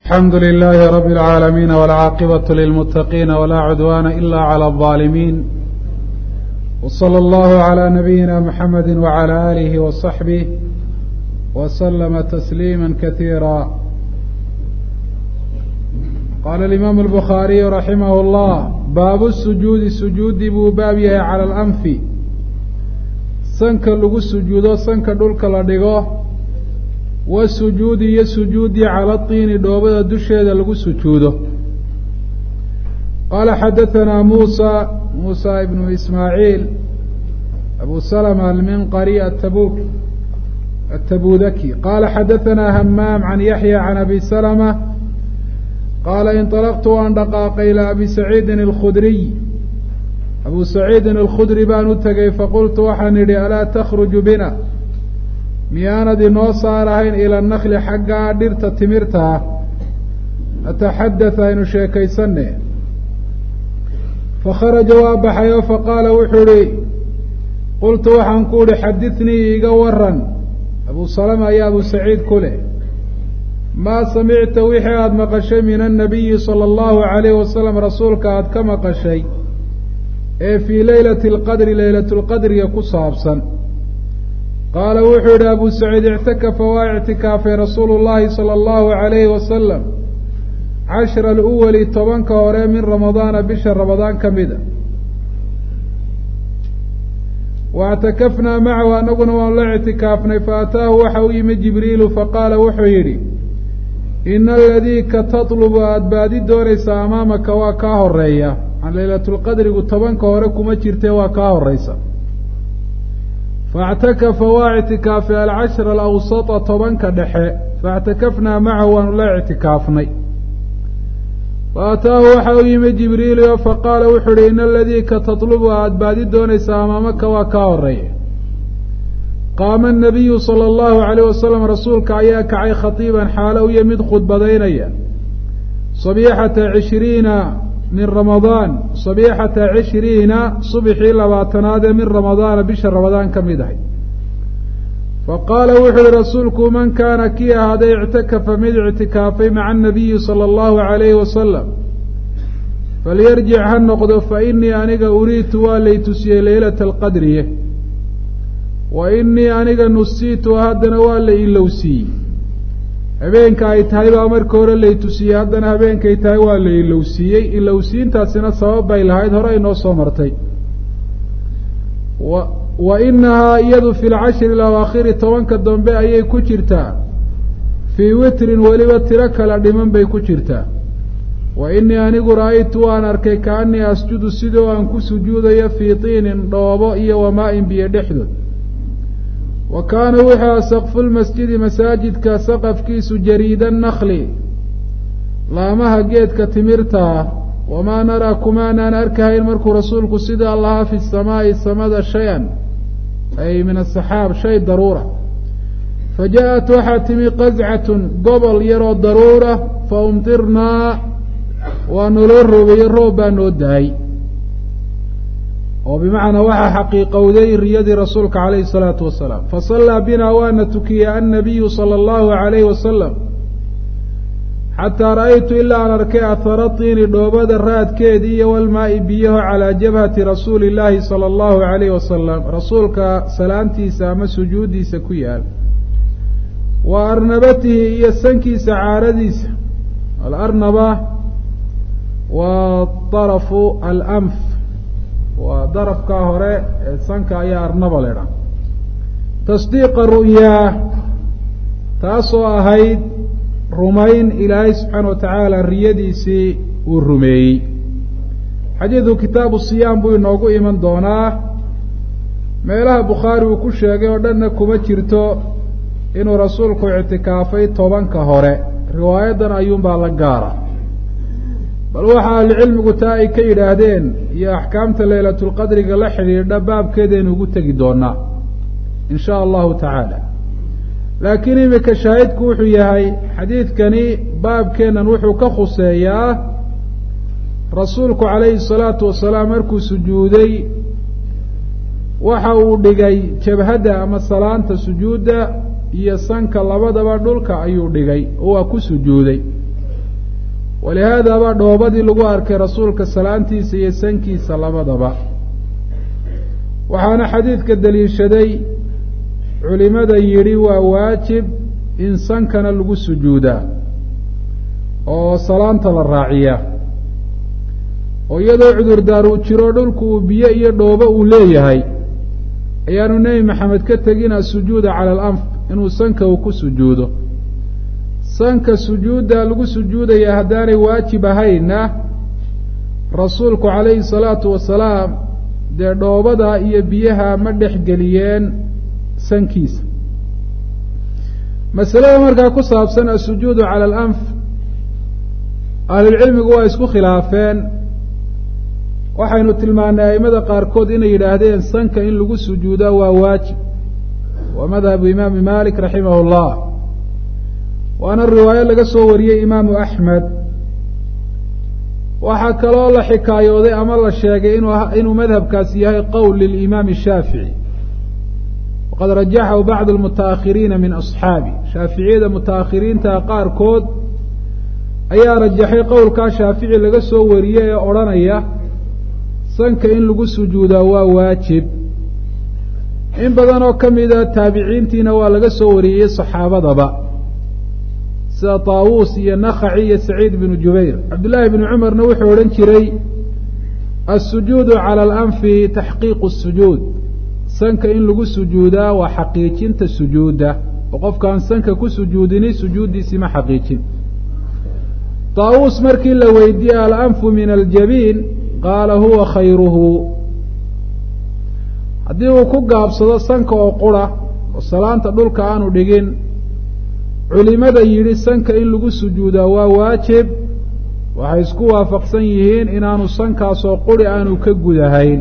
الحمد لله رب العالمين والعاقبة للمتقين ولا عدوان إلا على الظالمين وصلى الله على نبينا محمد وعلى آله وصحبه وسلم تسليما كثيرا. قال الإمام البخاري رحمه الله: باب السجود سجود buu baab yahay calى الأنف sanka lagu sujuudo sanka dhulka la dhigo wasujuudi iyo sujuudii cala tiini dhoobada dusheeda lagu sujuudo. qaala xadahanaa muusa ibnu ismaaciil abu salama alminqari atabudaki qaala xadahanaa hamaam can yaxya can abi salama qaala inطalaqtu waan dhaqaaqay ilaa abi saciidin alkhudriy abu saciidin alkhudri baan u tegey faqultu waxaan idhi alaa takhruju bina miyaanad inoo saarahayn ila nakli xaggaa dhirta timirta ah nataxadath aynu sheekaysanne. fakharaja waa baxay oo faqaala wuxuu idhi qultu waxaan ku idhi xadithnii iiga waran abu salama ayaa abu saciid ku leh maa samicta wixii aada maqashay min annabiyi sala allahu calayhi wasalam rasuulka aada ka maqashay ee fii leylati alqadri leylatulqadriga ku saabsan. qaala wuxuu yidhi abu saciid ictakafa waa ictikaafay rasuulu llaahi sala allahu calayhi wasalam cashra aluwali tobanka hore min ramadaana bisha ramadaan ka mida. waictakafnaa macahu annaguna waanu la ictikaafnay faataahu waxa u yimid jibriilu faqaala wuxuu yidhi ina aladii ka tatlubu aada baadi doonaysaa amaamaka waa kaa horeeya can leylatulqadrigu tobanka hore kuma jirtee waa kaa horeysa. faاctakafa waa ictikaafay alcashra alawsata tobanka dhexe faاctakafnaa macahu waanu la ictikaafnay. faataahu waxa u yimid jibriilu faqaala wuxuu uhi ina aladii ka tatlubu aada baadi doonaysaa amaamaka waa kaa horeeya. qaama anabiyu sala allahu calayh wasalam rasuulka ayaa kacay khatiiban xaalo u yimid khudbadaynaya sabiixata cishriina min ramadaan sabiixata cishriina subxii labaatanaadee min ramadaana bisha ramadaan ka mid ahay. faqaala wuxuu yihi rasuulku man kaana kii ahaaday ictakafa mid ictikaafay maca anabiyi sala allahu calayhi wasalam falyarjic ha noqdo fa inii aniga uriitu waa lay tusiyey leylata alqadriye wa inii aniga nusiitu haddana waa la ilowsiiyey. habeenka ay tahay baa marka hore lay tusiyey haddana habeenkay tahay waa la ilowsiiyey. ilowsiintaasina sabab bay lahayd hore inoo soo martay. wa inahaa iyadu fi lcashri alawaakhiri tobanka dambe ayay ku jirtaa fii witrin weliba tiro kala dhiman bay ku jirtaa. wa inii anigu ra'aytu waan arkay kaanii asjudu sidoo aan ku sujuudayo fii tiinin dhoobo iyo wamaa-in biyo dhexdood. wa kaana wuxua saqfu lmasjidi masaajidka saqafkiisu jariida nakli laamaha geedka timirtaa wamaa naraa kumaanaan arkahayn markuu rasuulku sidaa lahaa fi samaa'i samada shay-an ay min asaxaab shay daruura. faja-at waxaa timi qascatun gobol yaroo daruura fa umtirnaa waa naloo roobeeye roob baa noo dahay oo bimacnaa waxaa xaqiiqowday riyadii rasuulka calayhi salaatu wasalaam. fasallaa binaa waana tukiyey annabiyu sala allahu calayhi wasalam xataa ra'aytu ilaa aan arkay ahara tiini dhoobada raadkeedii iyo walmaa'i biyaho calaa jabhati rasuuli illaahi sala allahu calayhi wasalam rasuulka salaantiisa ama sujuuddiisa ku yaal wa arnabatihi iyo sankiisa caaradiisa. alarnaba waa darafu alanf waa darafkaa hore ee sanka ayaa arnaba ledha. tasdiiqa ru'yaa taasoo ahayd rumayn ilaahay subxaana wa tacaala riyadiisii uu rumeeyey. xadiidu kitaabu siyaam buu inoogu iman doonaa. meelaha bukhaari uu ku sheegay oo dhanna kuma jirto inuu rasuulku ictikaafay tobanka hore. riwaayadan ayuunbaa la gaara. bal waxa ahlucilmigu taa ay ka yidhaahdeen iyo axkaamta leylatulqadriga la xidhiidha baabkeedaynu ugu tegi doonaa in shaa allahu tacaala. laakiin imika shaahidku wuxuu yahay xadiidkani baabkeennan wuxuu ka khuseeyaa rasuulku calayhi salaatu wasalaam markuu sujuuday waxa uu dhigay jabhadda ama salaanta sujuudda iyo sanka labadaba dhulka ayuu dhigay oo waa ku sujuuday. walihaada baa dhoobadii lagu arkay rasuulka salaantiisa iyo sankiisa labadaba waxaana xadiidka daliishaday culimada yidhi waa waajib in sankana lagu sujuudaa oo salaanta la raaciyaa oo iyadoo cudurdaar uu jiro dhulku uu biyo iyo dhoobo uu leeyahay ayaanu nebi maxamed ka tegin asujuuda cala alanf inuu sanka uu ku sujuudo sanka sujuudda lagu sujuudaya haddaanay waajib ahayna rasuulku calayhi salaatu wasalaam dee dhoobada iyo biyaha ma dhex geliyeen sankiisa masalada markaa ku saabsan asujuudu cala alanf ahlulcilmigu waa isku khilaafeen waxaynu tilmaanay aimada qaarkood inay yidhaahdeen sanka in lagu sujuudaa waa waajib waa madhabu imaami malik raximah llah waana riwaayo laga soo wariyey imaamu axmed waxaa kaloo la xikaayooday ama la sheegay inuu madhabkaasi yahay qowl lilimaami shaafici waqad rajaxahu bacdu almutaakhiriina min asxaabi shaaficiyada mutaakhiriinta qaarkood ayaa rajaxay qowlkaa shaafici laga soo wariyey ee odhanaya sanka in lagu sujuudaa waa waajib in badan oo ka mida taabiciintiina waa laga soo wariyey saxaabadaba sida taawuus iyo nakhaci iyo saciid binu jubayr cabdullaahi bnu cumarna wuxuu odhan jiray assujuudu cala alanfi taxqiiqu sujuud sanka in lagu sujuudaa waa xaqiijinta sujuudda oo qofkaan sanka ku sujuudini sujuuddiisii ma xaqiijin taawuus markii la weydiiyey alanfu min aljabiin qaala huwa khayruhu haddii uu ku gaabsado sanka oo qura oo salaanta dhulka aanu dhigin culimada yidhi sanka in lagu sujuudaa waa waajib waxay isku waafaqsan yihiin inaanu sankaasoo quri aanu ka gudahayn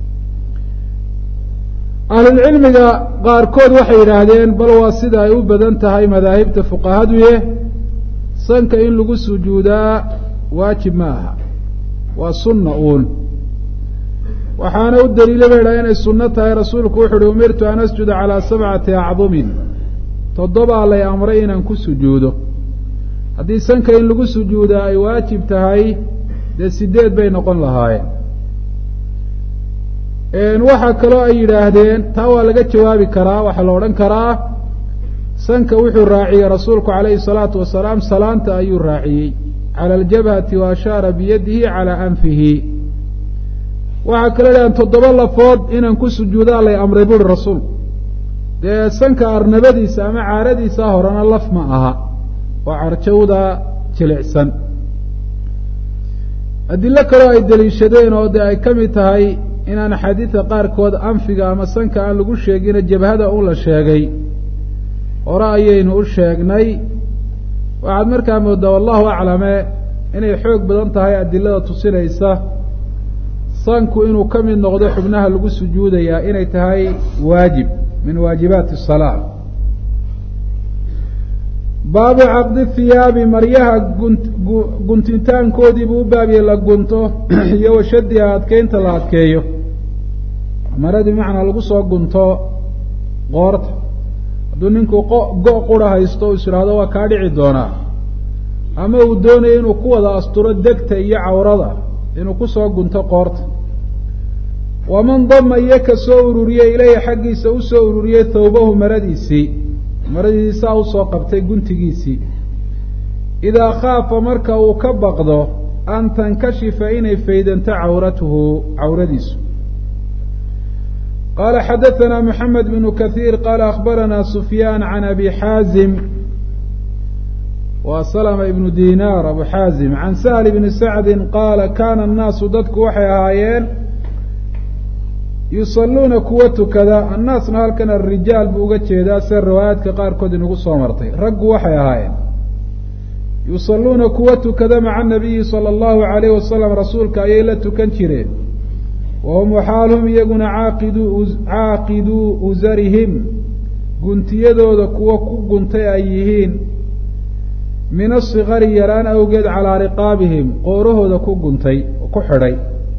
ahlulcilmiga qaarkood waxay yidhaahdeen bal waa sida ay u badan tahay madaahibta fuqahaduye sanka in lagu sujuudaa waajib ma aha waa sunna uun waxaana u daliila ba yidhaha inay sunno tahay rasuulku wuxu uhi umirtu an asjuda calaa sabcati acdumin toddobaa lay amray inaan ku sujuudo haddii sanka in lagu sujuudaa ay waajib tahay dee 8 bay noqon lahaayeen waxaa kaloo ay yidhaahdeen taa waa laga jawaabi karaa waxaa la odhan karaa sanka wuxuu raaciyey rasuulku calayhi salaatu wasalaam salaanta ayuu raaciyey cala aljabhati wa ashaara biyadihi calaa anfihi waxaa kaloo yidhahdeen 7 lafood inaan ku sujuudaa lay amray buuri rasuulku dee sanka arnabadiisa ama caaradiisa horena laf ma aha oo carjawda jilicsan adilo kaloo ay deliishadeen oo dee ay ka mid tahay inaan axaadiida qaarkood anfiga ama sanka aan lagu sheegino jabhada un la sheegay hore ayaynu u sheegnay waxaad markaa moodaa wallahu aclame inay xoog badan tahay adilada tusinaysa sanku inuu ka mid noqdo xubnaha lagu sujuudayaa inay tahay waajib min waajibaati الsalaa baabu caqdi hiyaabi maryaha guntitaankoodii buu u baabiyey la gunto iyo washadiha adkeynta la adkeeyo maradii macnaa lagu soo gunto qoorta hadduu ninku go' qura haysto u is idhaahdo waa kaa dhici doonaa ama uu doonayo inuu ku wada asturo degta iyo cawrada inuu kusoo gunto qoorta waman dama iyo ka soo ururiyey ilayhi xaggiisa usoo ururiyey thawbahu maradiisaa usoo qabtay guntigiisii idaa khaafa marka uu ka baqdo an tankashifa inay faydanto cawradiisu qaala xadaثanaa moxamed bnu kahiir qaala akhbaranaa sufyaan can abi xaazim wa salma ibnu dinaar abu xaazim can sahl bni sacdi qaala kana annaasu dadku waxay ahaayeen yusaluuna kuwa tukada annaasna halkan arijaal buu uga jeedaa sida riwaayaadka qaarkood inagu soo martay raggu waxay ahaayeen yusaluuna kuwa tukada maca nabiyi sala allahu alayh wasalam rasuulka ayay la tukan jireen wahum waxaalhum iyaguna caaqiduu usarihim guntiyadooda kuwa ku guntay ay yihiin min asikari yaraan awgeed calaa riqaabihim qoorahooda ku guntay ku xidhay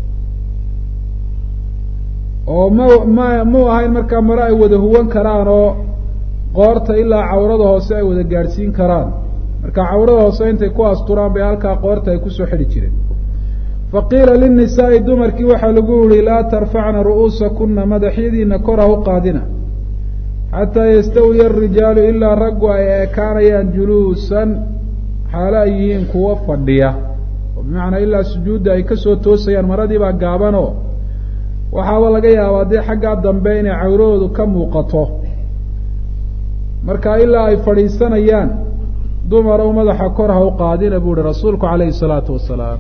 oo mu ahayn markaa mare ay wada huwan karaan oo qoorta ilaa cawrada hoose ay wada gaadhsiin karaan marka cawrada hoose intay ku asturaan bay halkaa qoorta ay kusoo xidhi jireen faqiila linnisaa'i dumarkii waxaa lagu yihi laa tarfacna ru'uusakuna madaxyadiina kor ha u qaadina xataa yastawiya arijaalu ilaa raggu ay ekaanayaan juluusan xaalo ay yihiin kuwo fadhiya oo bimacnaa ilaa sujuudda ay kasoo toosayaan maradii baa gaabanoo waxaaba laga yaabaa dee xaggaa dambe inay cawradoodu ka muuqato marka ilaa ay fadhiisanayaan dumarow madaxa kor ha u qaadina buu uhi rasuulku calayhi salaatu wasalaam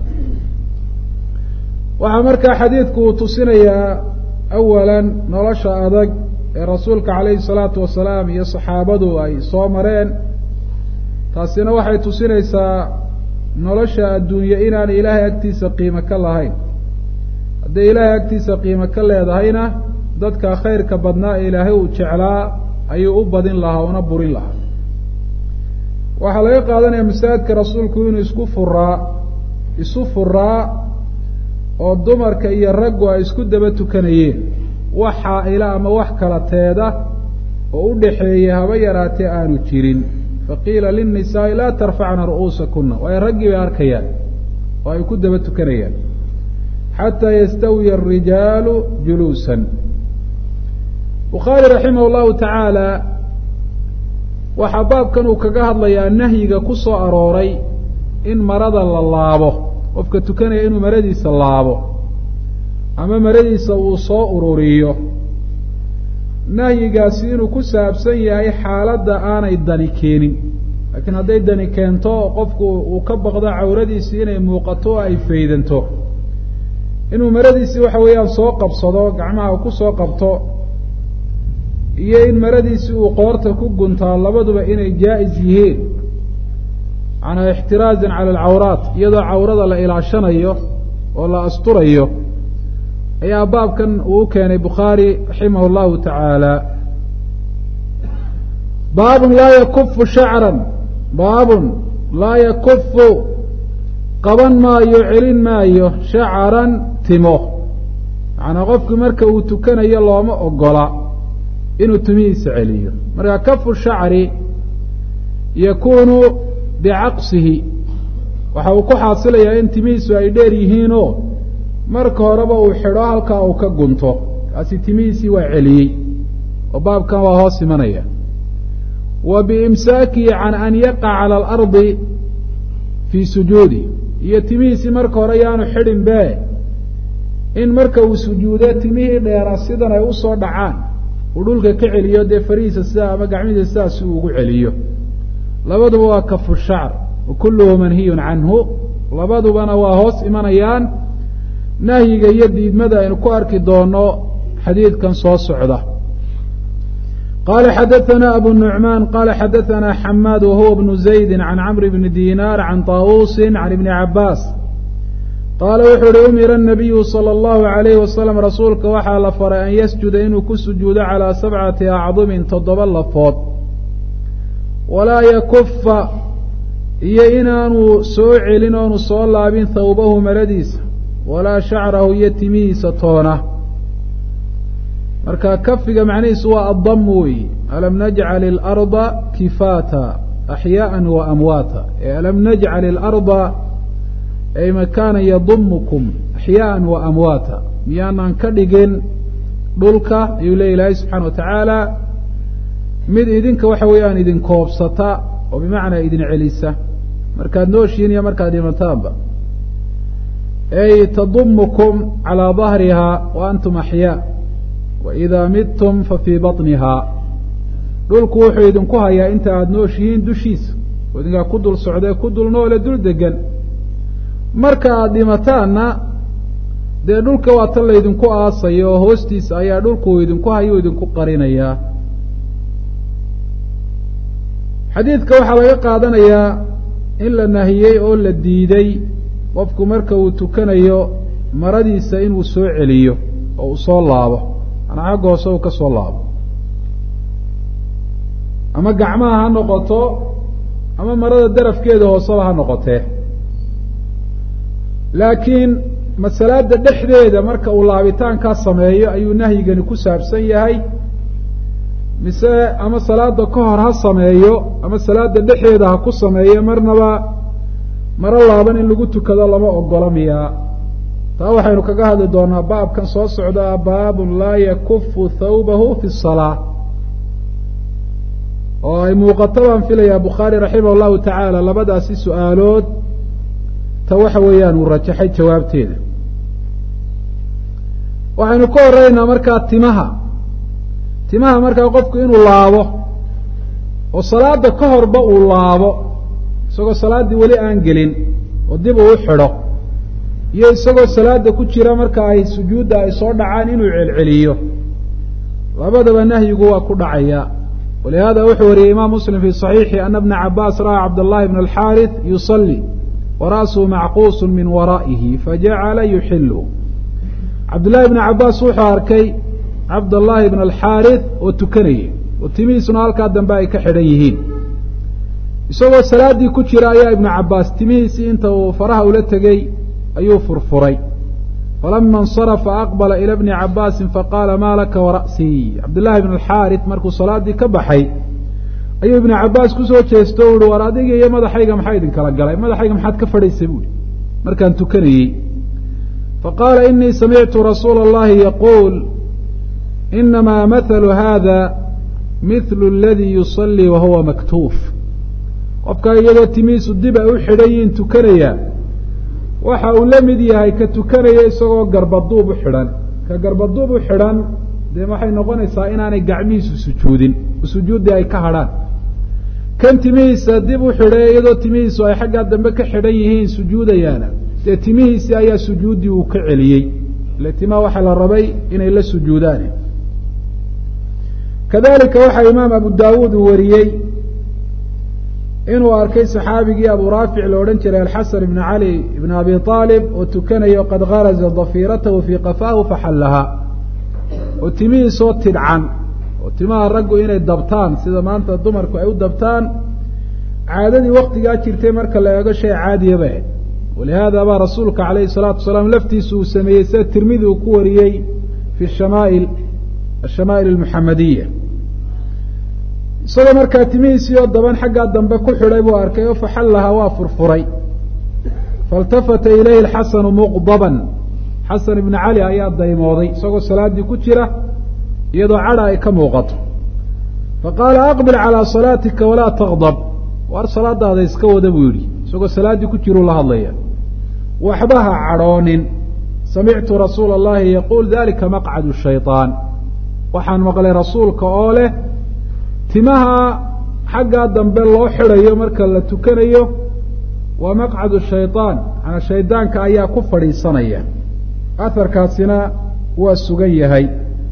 waxaa markaa xadiidku uu tusinayaa awalan nolosha adag ee rasuulka calayhi salaatu wasalaam iyo saxaabadu ay soo mareen taasina waxay tusinaysaa nolosha adduunye inaanay ilaahay agtiisa qiimo ka lahayn hadday ilaahay agtiisa qiimo ka leedahayna dadka khayrka badnaa ee ilaahay uu jeclaa ayuu u badin lahaa una burin lahaa waxaa laga qaadanaya masaajidka rasuulku inuu isu furaa oo dumarka iyo raggu ay isku daba tukanayeen wax xaa'ila ama wax kala teeda oo u dhaxeeya haba yaraatee aanu jirin faqiila linnisaa'i laa tarfacna ru'uusakuna waayo raggii bay arkayaan oo ay ku daba tukanayaan xataa yastawiya arijaalu juluusan bukhaari raximah llahu tacaala waxaa baabkan uu kaga hadlayaa nahyiga ku soo arooray in marada la laabo qofka tukanaya inuu maradiisa laabo ama maradiisa uu soo ururiyo nahyigaasi inuu ku saabsan yahay xaaladda aanay dani keenin laakiin hadday dani keento qofku uu ka baqdo cawradiisii inay muuqato o ay faydanto inuu maradiisii waxa weeyaan soo qabsado gacmaha ku soo qabto iyo in maradiisii uu qoorta ku guntaa labaduba inay jaa-is yihiin macnaa ixtiraazan cala alcawraat iyadoo cawrada la ilaashanayo oo la asturayo ayaa baabkan uu u keenay bukhaari raximah llahu tacaala baabun laa yakufu shacran baabun laa yakufu qaban maayo celin maayo shacaran timo macnaa qofku marka uu tukanayo looma ogola inuu timihiisa celiyo marka kafu shacri yakunu bicaqsihi waxa uu ku xaasilayaa in timihiisu ay dheer yihiinoo marka horeba uu xidho halkaa uu ka gunto kaasi timihiisii waa celiyey oo baabkan waa hoos imanaya wa biimsaakihi can an yaqaca cala alardi fii sujuudi iyo timihiisii marka hore yaanu xidhin be in marka uu sujuudo timihii dheera sidan ay usoo dhacaan uu dhulka ka celiyo dee farihiisa sidaa ama gacmihiisa sidaas uu ugu celiyo labaduba waa kafu shacr wa kulluhu manhiyun canhu labadubana waa hoos imanayaan nahyiga iyo diidmada aynu ku arki doono xadiidkan soo socda qala xadaثna abu nuعman qala xadaثna xamaad wahuwa bnu زaydi can camr bni dinar can طaawusi can ibni cabaas qaala wuxuu uhi umira الnabiyu salى اllahu عalayh wasalam rasuulka waxaa la faray an yasjuda inuu ku sujuudo calىa 7 acdumin 7 lafood walaa yakufa iyo inaanu soo celin oonu soo laabin thawbahu maradiisa walaa shacrahu iyo timihiisa toona marka kafiga macnihiisu waa addamu weyi alam najcal ilarda kifaata axyaءa wa amwaata alam najcal ilarda ay makaanan yadumukum axyaءa wa amwaata miyaanan ka dhigin dhulka ayuu leey ilaahay subxaana watacaala mid idinka waxa weeyaan idin koobsata oo bimacnaa idin celisa markaad nooshiin iyo markaad dhimataanba ay tadumukum calىa dahriha wa antum axyaa waidaa midtum fa fii baطnihaa dhulku wuxuu idinku hayaa inta aada nooshihiin dushiisa oo idinkaa ku dul socdee ku dul noole dul degan marka aada dhimataanna dee dhulka waa tan laydinku aasayo oo hoostiisa ayaa dhulku idinku hayo idinku qarinayaa xadiidka waxaa laga qaadanayaa in la nahiyey oo la diiday qofku marka uu tukanayo maradiisa inuu soo celiyo oo uu soo laabo manaa xagga hoose uu ka soo laabo ama gacmaha ha noqoto ama marada darafkeeda hooseba ha noqotee laakiin masalaada dhexdeeda marka uu laabitaankaa sameeyo ayuu nahyigani ku saabsan yahay mise ama salaada ka hor ha sameeyo ama salaada dhexeeda ha ku sameeyo marnaba maro laaban in lagu tukado lama ogola miyaa taa waxaynu kaga hadli doonaa baabkan soo socda baabun laa yakufu thawbahu fi salaa oo ay muuqato baan filayaa bukhaari raximah llahu tacaala labadaasi su-aalood ta waxa weeyaan uu rajaxay jawaabteeda waxaynu ka horeynaa markaa timaha markaa qofku inuu laabo oo salaada ka horba uu laabo isagoo salaaddii weli aan gelin oo dib uu u xidho iyo isagoo salaada ku jira marka ay sujuudda ay soo dhacaan inuu celceliyo labadaba nahyigu waa ku dhacaya walihada wuxuu wariyey imaam muslim fi صaxiixi ana bna cabaas ra'aa cabdاllahi bn alxaariث yusalii wara'suhu macquus min waraa'ihi fajacala yuxilu cabdullahi bn cabaas wuxuu arkay cabdاllahi bn alxaariث oo tukanaya oo timihiisuna halkaa dambe ay ka xidhan yihiin isagoo salaaddii ku jira ayaa ibnu cabaas timihiisii inta uu faraha ula tegey ayuu furfuray falama اnsarafa aqbala ila bni cabaasin faqaala maa laka wara'sii cabdullahi bn alxaariث markuu salaaddii ka baxay ayuu ibnu cabaas kusoo jeesto o uhi war adiga iyo madaxayga maxaa idin kala galay madaxayga maxaad ka fadhaysay buuhi markaan tukanayey faqaala inii samictu rasuula اllahi yaquul inamaa mathalu hada mithlu aladii yusalii wahuwa maktuuf qofkaa iyadoo timihiisu dib ay u xidhan yihiin tukanaya waxa uu la mid yahay ka tukanaya isagoo garbaduub u xidhan ka garbaduub u xidhan dee waxay noqonaysaa inaanay gacmihiisu sujuudin sujuuddii ay ka hadrhaan kan timihiisa dib u xidhay iyadoo timihiisu ay xaggaa dambe ka xidhan yihiin sujuudayaana dee timihiisii ayaa sujuuddii uu ka celiyey ile timaha waxaa la rabay inay la sujuudaan kadalika waxaa imaam abu daawuud uu wariyey inuu arkay saxaabigii abu raafic la odhan jiray alxasan ibn cali ibn abi aalib oo tukanayo qad garaza dafiiratahu fii qafaahu faxallaha oo timihiisoo tidhcan oo timaha raggu inay dabtaan sida maanta dumarku ay u dabtaan caadadii waktigaa jirtay marka la eego shay caadiyaba walihaada baa rasuulka calayhi salaatu wasalaam laftiisu uu sameeyey sida tirmidi uu ku wariyey fi ashamaa'il almuxamadiya isagoo markaa timihiisii oo daban xaggaa dambe ku xidhay buu arkay oo faxallaha waa furfuray faاltafata ilayhi alxasanu muqdaban xasan ibnu cali ayaa daymooday isagoo salaaddii ku jira iyadoo cadha ay ka muuqato faqaala aqbil calىa salaatika walaa taqdab waar salaadaada iska wada buu yidhi isagoo salaaddii ku jiruu la hadlaya waxba ha cadhoonin samictu rasuula اllahi yaquul dalika maqcadu shayطaan waxaan maqlay rasuulka oo leh timaha xaggaa dambe loo xidhayo marka la tukanayo waa maqcadu shayطaan manaa shaydaanka ayaa ku fadhiisanaya aharkaasina waa sugan yahay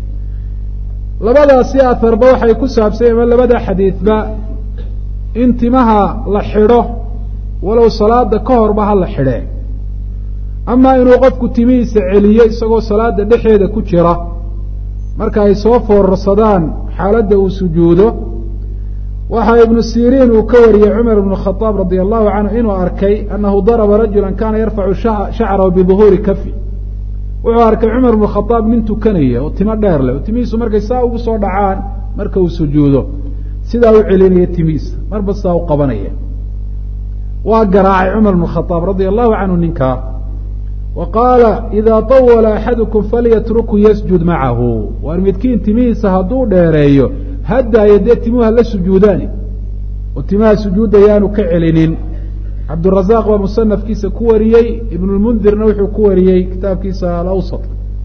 labadaasi aharba waxay ku saabsanya ama labada xadiidba in timaha la xidho walow salaada ka horba ha la xidhee amaa inuu qofku timihiisa celiyo isagoo salaada dhexeeda ku jira marka ay soo foorarsadaan xaaladda uu sujuudo waxaa ibnu siriin uu ka wariyey cumar ibnu khadaab radia allahu canhu inuu arkay annahu daraba rajula kaana yarfacu shacrahu biduhuuri kafi wuxuu arkay cumar ibnu khadaab nin tukanaya oo timo dheer leh oo timihiisu markay saa ugu soo dhacaan marka uu sujuudo sidaa u celinaya timihiisa marba sidaa u qabanaya waa garaacay cumar ibnu khadaab radia allahu canhu ninkaa wa qaala idaa طawala axadukum falyatrukhu yasjud macahu waar midkiin timihiisa hadduu dheereeyo haddaayo dee timuhu hala sujuudaani oo timaha sujuudda yaanu ka celinin cabdurazaaq baa musanafkiisa ku wariyey ibnulmundirna wuxuu ku wariyey kitaabkiisa alawsat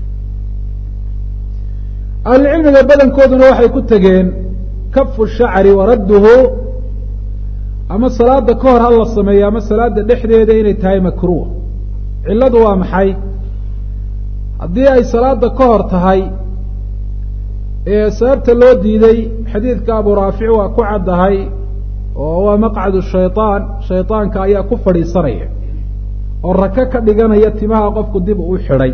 ahlucilmiga badankooduna waxay ku tegeen kafu shacri waradduhu ama salaada ka hor ha la sameeyo ama salaada dhexdeeda inay tahay makruuh cilladu waa maxay haddii ay salaada ka hor tahay ee sababta loo diiday xadiidka abu raafic waa ku caddahay oo waa maqcadu shayطaan shayطaanka ayaa ku fadhiisanaya oo raka ka dhiganaya timaha qofku dib u xidhay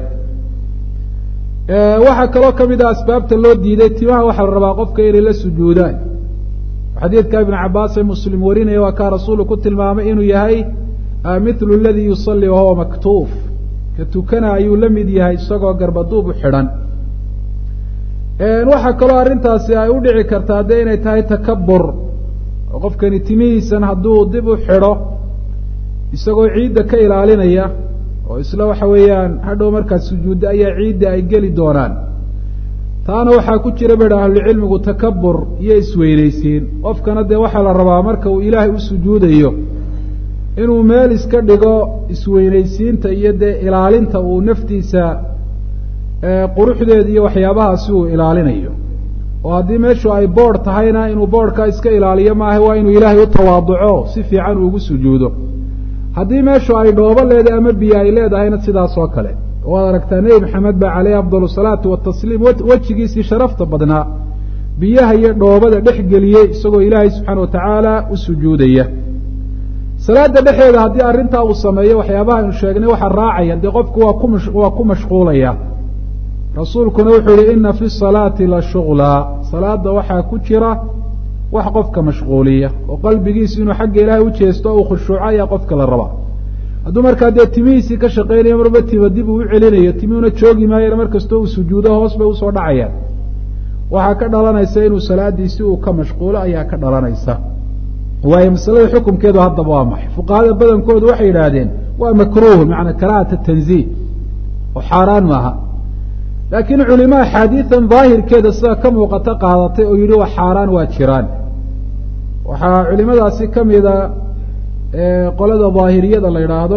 waxaa kaloo kamid ah asbaabta loo diiday timaha waxaa la rabaa qofka inay la sujuudaan xadiidka ibn cabaas ee muslim warinaya waa kaa rasuulu ku tilmaamay inuu yahay mithlu aladii yusalii wahuwa maktuuf ka tukana ayuu la mid yahay isagoo garbaduub u xidhan waxaa kaloo arrintaasi ay u dhici kartaa haddee inay tahay takabur oo qofkani timihiisan hadduu dib u xidho isagoo ciidda ka ilaalinaya oo isla waxa weeyaan hadhow markaas sujuudda ayaa ciidda ay geli doonaan taana waxaa ku jira ba idha ahlucilmigu takabur iyo isweynaysiin qofkana dee waxaa la rabaa marka uu ilaahay u sujuudayo inuu meel iska dhigo isweynaysiinta iyo dee ilaalinta uu naftiisa quruxdeeda iyo waxyaabahaasi uu ilaalinayo oo haddii meeshu ay boodh tahayna inuu boodhkaa iska ilaaliyo maaha waa inuu ilaahay u tawaaduco si fiican uugu sujuudo haddii meeshu ay dhoobo leedahay ama biyo ay leedahayna sidaas oo kale waad aragtaa nebi maxamed baa caleyhi afdal salaatu watasliim wejigiisii sharafta badnaa biyaha iyo dhoobada dhex geliyey isagoo ilaahay subxaana watacaala u sujuudaya salaada dhexeeda haddii arrintaa uu sameeyo waxyaabaha aynu sheegnay waxaa raacaya dee qofku waa ku mashquulaya rasuulkuna wuxuu yihi ina fi salaati la shuglaa salaada waxaa ku jira wax qofka mashquuliya oo qalbigiisu inuu xagga ilaahay u jeesto uu khushuuco ayaa qofka la rabaa hadduu markaa dee timihiisii ka shaqaynayo marba tima dib uu u celinayo timihiuna joogi maayana markastoo uu sujuudo hoos bay usoo dhacayaan waxaa ka dhalanaysa inuu salaadiisi uu ka mashquulo ayaa ka dhalanaysa waayo masalada xukumkeedu haddaba waa maxay fuqahada badankoodu waxay yidhaahdeen waa makruuh macnaa karaahata tanziih oo xaaraan maaha laakiin culimo axaadiidan daahirkeeda sida ka muuqata qaadatay oo yidhi waa xaaraan waa jiraan waxaa culimadaasi ka mida qolada daahiriyada la yidhaahdo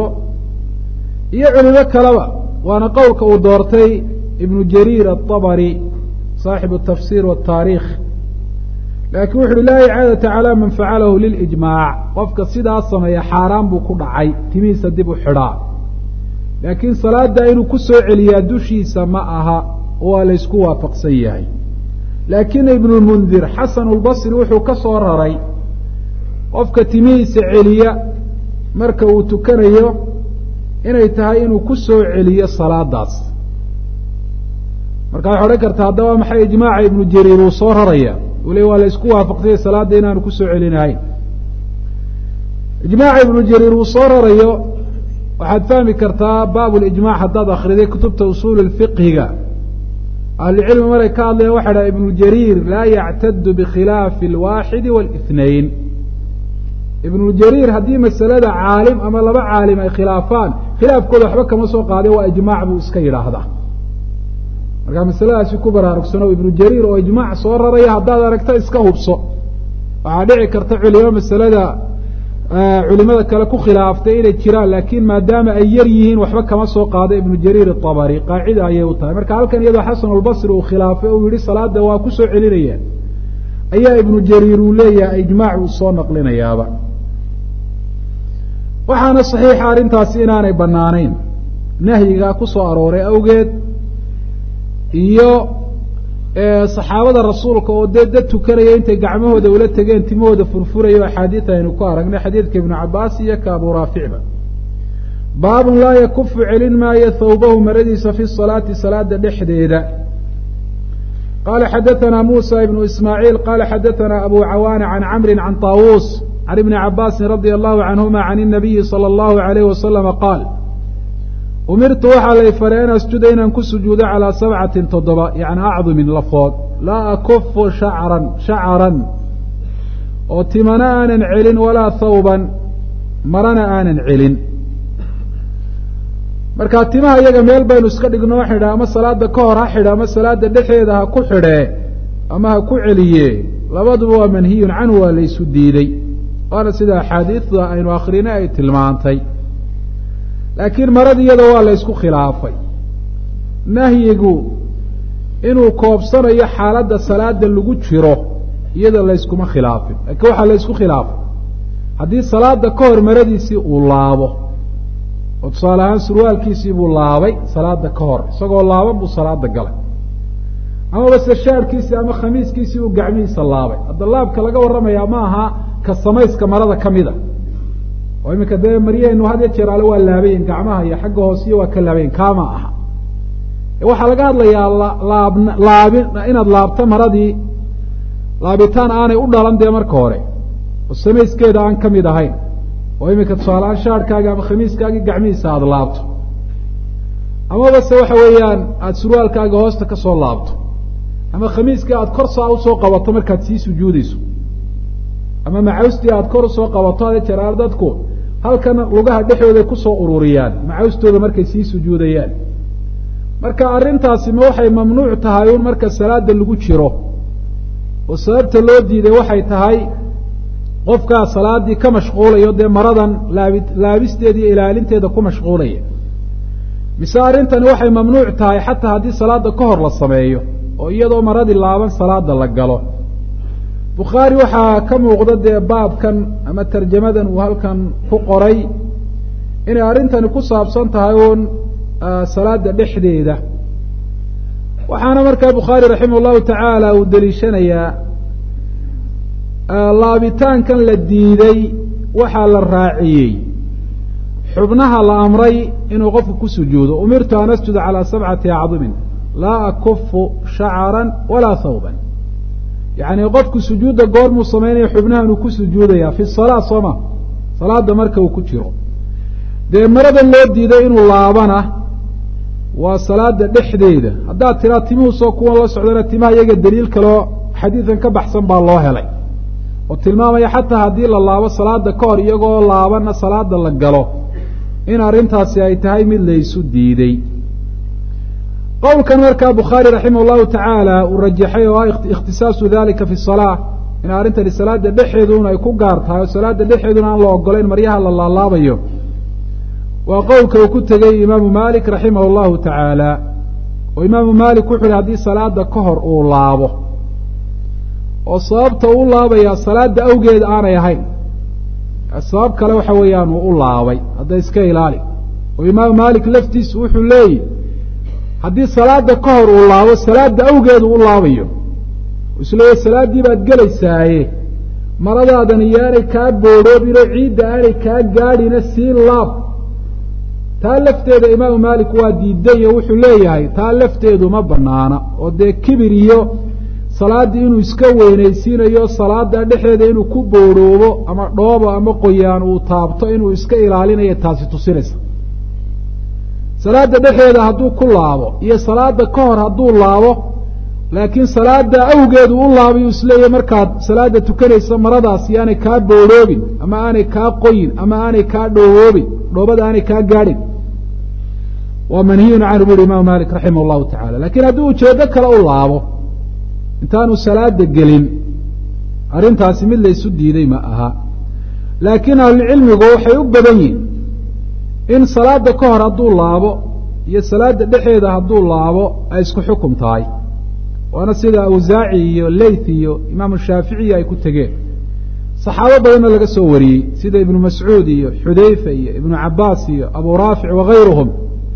iyo culimo kaleba waana qowlka uu doortay ibnu jariir aلطabri saaxibu الtafsir wالtaarikh laakiin wuxu uhi laa icaadata calى man facalahu lilijmaac qofka sidaa sameeya xaaraan buu ku dhacay timihiisa dib u xidhaa laakiin salaada inuu ku soo celiyaa dushiisa ma aha waa laysku waafaqsan yahay laakiin ibnu lmundir xasan اlbasri wuxuu ka soo raray qofka timihiisa celiya marka uu tukanayo inay tahay inuu ku soo celiyo salaadaas marka waxay odhan kartaa haddaba maxay ijmaaca ibnu jariir uu soo raraya uu le waa la isku waafaqsanya salaadda inaanu kusoo celinahayn ijmaaca ibnu jariir uu soo rarayo waxaad fahmi kartaa baab lijmac haddaad akriday kutubta usuul fiqhiga ahlucilmi maray ka hadlayan waxa dhaha ibnu jariir laa yactadu bikhilaafi alwaaxidi wاlاثnayn ibnu jariir haddii masalada caalim ama laba caalim ay khilaafaan khilaafkooda waxba kama soo qaade waa ijmaac buu iska yidhaahdaa markaa masaladaasi ku baraarugsano ibnu jariir oo ijmaac soo raraya haddaad aragto iska hubso waxaa dhici karta culimo masalada culimada kale ku khilaaftay inay jiraan laakiin maadaama ay yar yihiin waxba kama soo qaado ibnu jariir aلطabri qaacida ayay u tahay marka halkan iyadoo xasan اlbasri uu khilaafay uu yihi salaada waa ku soo celinayaan ayaa ibnu jariir uu leeyahay ijmaac uu soo naqlinayaaba waxaana صaxiixa arrintaasi inaanay banaanayn nahyigaa ku soo arooray awgeed iyo saxaabada rasuulka oo dee dad tukanaya intay gacmahooda ula tegeen timahooda furfurayo axaadiid aynu ku aragnay xadiidka ibnu cabaas iyo ka abu raaficba baabun laa yakufu celin maayo thawbahu maradiisa fi salaati salaada dhexdeeda qala xadaثana musa ibnu ismaaciil qala xadaثana abu cawaana can camri can طaawuus can ibni cabaasin radia allahu canhuma can الnabiyi salى اllahu alayh wasalama qaal umirtu waxaa lay faray an asjuda inaan ku sujuudo calىa 7 yani acdumin lafood laa akufu shacaran oo timana aanan celin walaa thawban marana aanan celin markaa timaha iyaga meel baynu iska dhigno xidha ama salaada ka hor ha xidha ama salaada dhexeeda ha ku xidhee ama ha ku celiye labaduba waa manhiyun canhu waa laysu diiday waana sida axaadiidda aynu akrinay ay tilmaantay laakiin marada iyada waa la ysku khilaafay nahyigu inuu koobsanayo xaaladda salaada lagu jiro iyada layskuma khilaafin laakiin waxaa la ysku khilaafay haddii salaada ka hor maradiisii uu laabo oo tusaale ahaan surwaalkiisii buu laabay salaada ka hor isagoo laaban buu salaada galay ama base shaarkiisii ama khamiiskiisii uu gacmihiisa laabay hadda laabka laga warramayaa ma aha ka samayska marada ka mida oo iminka dee maryaheenu had ya jeer ale waa laabayen gacmaha iyo xagga hoosiyo waa ka laabayen kaama aha waxaa laga hadlayaa laabin inaad laabto maradii laabitaan aanay u dhalan dee marka hore oo samayskeeda aan ka mid ahayn oo iminka tusaaleaan shaarhkaagi ama khamiiskaagii gacmihiisa aada laabto amaba se waxa weeyaan aada surwaalkaaga hoosta ka soo laabto ama khamiiskii aada kor saa usoo qabato markaad sii sujuudayso ama macawistii aada kor usoo qabato hade jeraar dadku halkan lugaha dhexdooday kusoo ururiyaan macawistooda markay sii sujuudayaan marka arrintaasi ma waxay mamnuuc tahay un marka salaada lagu jiro oo sababta loo diiday waxay tahay qofkaa salaadii ka mashquulayo dee maradan laabisteeda iyo ilaalinteeda ku mashquulaya mise arrintani waxay mamnuuc tahay xataa haddii salaada ka hor la sameeyo oo iyadoo maradii laaban salaada la galo bukhaari waxaa ka muuqda dee baabkan ama tarjamadan uu halkan ku qoray inay arrintani ku saabsan tahay uun salaada dhexdeeda waxaana markaa bukhaari raximah llahu tacaala uu daliishanayaa laabitaankan la diiday waxaa la raaciyey xubnaha la amray inuu qofku ku sujuudo umirtu an asjuda calaa sabcati acdumin laa akufu shacaran walaa hawban yacni qofku sujuudda goormuu samaynaya xubnaha inuu ku sujuudaya fi salaa sooma salaada marka uu ku jiro dee maradan loo diiday inuu laabana waa salaada dhexdeeda haddaad tiraa timuhu soo kuwan la socdana timaha iyaga daliil kaleo xadiidan ka baxsan baa loo helay oo tilmaamaya xataa haddii la laabo salaada ka hor iyagoo laabana salaada la galo in arrintaasi ay tahay mid laysu diiday qowlkan markaa bukhaari raximah llahu tacaala uu rajaxay oo ah ikhtisaasu dalika fi salaa in arrintani salaada dhexeeduna ay ku gaar tahay oo salaada dhexeeduna aan la ogolayn maryaha la laalaabayo waa qowlka uu ku tegey imaamu malik raximah llahu tacaala oo imaamu malik wuxu uhi haddii salaada ka hor uu laabo oo sababta uu laabayaa salaada awgeed aanay ahayn sabab kale waxa weeyaan uu u laabay hadda iska ilaali oo imaamu malik laftiisu wuxuu leeyihi haddii salaada ka hor uu laabo salaada awgeedu u laabayo isleeya salaaddii baad gelaysaaye maradaadan iyoaanay kaa boodhoobinoo ciidda aanay kaa gaadhina sii laab taa lafteeda imaamu malik waa diidayo wuxuu leeyahay taa lafteedu ma banaana oo dee kibir iyo salaaddii inuu iska weynaysiinayo salaada dhexeeda inuu ku boodhoobo ama dhoobo ama qoyaan uu taabto inuu iska ilaalinayo taasi tusinaysa salaada dhexeeda hadduu ku laabo iyo salaada ka hor hadduu laabo laakiin salaada awgeedu u laabayu isleeyahy markaad salaada tukanaysa maradaas yaanay kaa boodhoobin ama aanay kaa qoyin ama aanay kaa dhowoobin dhoobada aanay kaa gaadhin waa manhiyun canhu buuhi imaamu malik raximah llahu tacala lakiin haddii ujeedo kale u laabo intaanu salaada gelin arrintaasi mid laysu diiday ma aha laakiin ahlucilmigu waxay u badan yihin in salaada ka hor hadduu laabo iyo salaada dhexeeda hadduu laabo ay isku xukum tahay waana sida awsaaci iyo leyth iyo imaamu shaaficiya ay ku tegeen saxaabo badanna laga soo wariyey sida ibnu mascuud iyo xudayfa iyo ibnu cabaas iyo abu raafic wagayruhum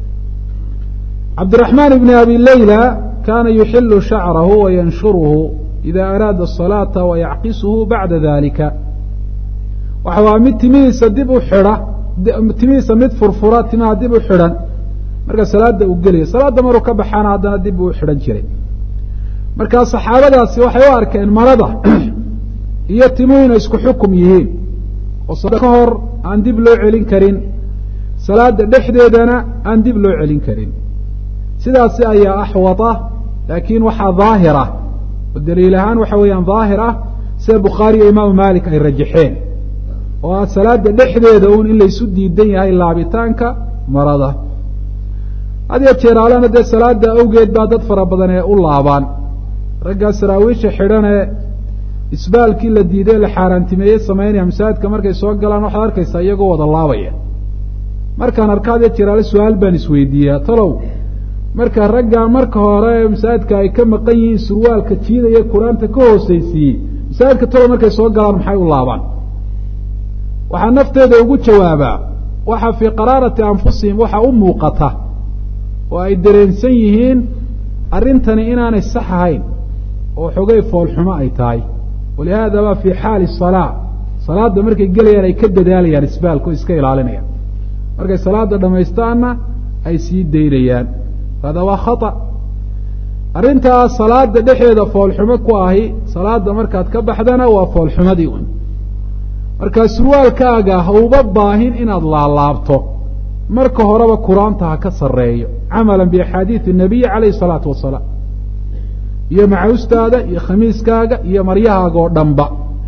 cabdiraxmaan ibni abi layla kaana yuxilu shacrahu wayanshuruhu ida araada asalaata wayacqisuhu bacda dalika waxa waa mid timihiisa dib u xidha timihiisa mid furfura timaha dib u xidhan marka salaada uu gelaya salaadda maruu ka baxaana haddana dib uu xidhan jiray markaa saxaabadaasi waxay u arkeen marada iyo timuhu inay isku xukum yihiin oo salaada ka hor aan dib loo celin karin salaada dhexdeedana aan dib loo celin karin sidaasi ayaa axwata laakiin waxaa daahir ah oo daliil ahaan waxa weeyaan daahir ah sida bukhaari iyo imaamu malik ay rajaxeen oo ah salaada dhexdeeda uun in laysu diidan yahay laabitaanka marada had iyo jeer alana dee salaada awgeed baa dad fara badan ee u laabaan raggaa saraawiisha xidhanee isbaalkii la diiday la xaaraantimeeyey samaynaya masaajidka markay soo galaan waxaad arkaysaa iyagoo wada laabaya markaan arka had iyo jeer ale su-aal baan isweydiiyaa talow marka raggaa marka hore masaajidka ay ka maqan yihiin surwaalka jiidaya qur-aanta ka hoosaysiiyey masaajidka talow markay soo galaan maxay u laabaan waxaa nafteeda ugu jawaabaa waxa fii qaraarati anfusihim waxa u muuqata oo ay dareensan yihiin arrintani inaanay sax ahayn oo xogay foolxumo ay tahay walihaada baa fii xaali salaa salaada markay gelayaan ay ka dadaalayaan isbaalka oo iska ilaalinayaan markay salaada dhamaystaanna ay sii daynayaan hada waa khata arrintaas salaada dhexeeda foolxumo ku ahi salaada markaad ka baxdana waa foolxumadii un markaa surwaalkaaga hauba baahin inaad laalaabto marka horeba qur-aanta ha ka sarreeyo camalan biaxaadiidi nabiyi calayhi salaatu wasalaam iyo macuustaada iyo khamiiskaaga iyo maryahaaga oo dhanba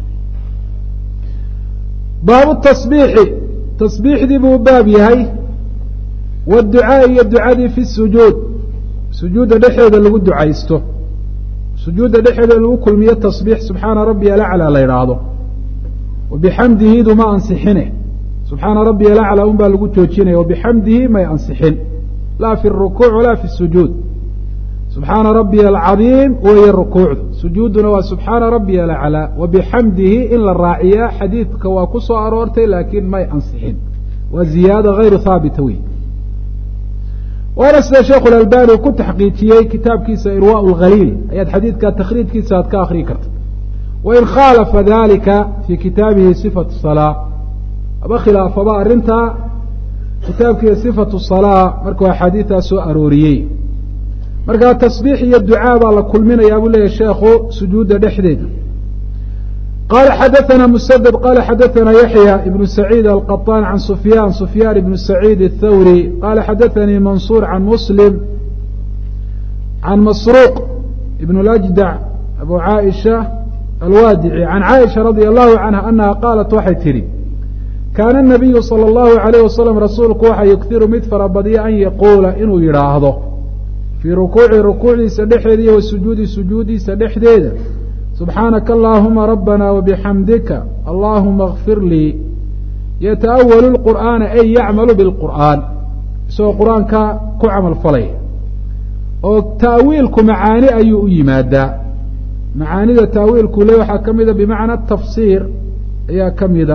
baabu tasbiixi tasbiixdii buu baab yahay waadducaa'i iyo ducadii fi sujuud sujuudda dhexeeda lagu ducaysto sujuudda dhexeeda lagu kulmiyo tasbiix subxaana rabbiya alaclaa la yidhaahdo wabixamdihidu ma ansixine subxaana rabbiya alaclaa un baa lagu joojinaya wabixamdihi may ansixin laa fi rukuuc walaa fi sujuud subxaana rabbiya alcadiim weeye rukuucdu sujuudduna waa subxaana rabbiya alaclaa wabixamdihi in la raaciyaa xadiidka waa ku soo aroortay laakiin may ansixin waa ziyaada hayru haabita wey waana sida sheekhu alalbani ku taxqiijiyey kitaabkiisa irwaa lhaliil ayaad xadiidka takhriijkiisa aad ka akrii karta wain khaalafa dalika fii kitaabihi sifatu salaa aba khilaafaba arrintaa kitaabkiisa sifatu salaa markuu axaadiidaa soo arooriyey markaa tasbiix iyo ducaa baa la kulminayaa buu leeyahy sheekhu sujuudda dhexdeeda qala xadaثna msdد qala xadaثna yaحyى ibn سacيid alqaطاn can sufyaan ibn سacيid الthawrي qala xadaثanii mansur can muslim can masruuq ibn اlأjdع abu caaئiشha alwaadici can caaئiشha radي الlahu canha anaha qaalat waxay tidhi kaana الnabiyu salى الlahu عalيه wasalam rasuulku waxa yughiru mid farabadiya an yaquula inuu yidhaahdo fii rukuuci rukuucdiisa dhexeeda iyo wasujuudi sujuudiisa dhexdeeda subxaanaka allahuma rabbana wabixamdika allahuma اkfir lii yata'awalu lqur'aana ay yacmalu bilqur'aan isagoo qur-aanka ku camal falaya oo ta'wiilku macaani ayuu u yimaadaa macaanida ta'wiilku le waxaa ka mida bimacna tafsiir ayaa ka mida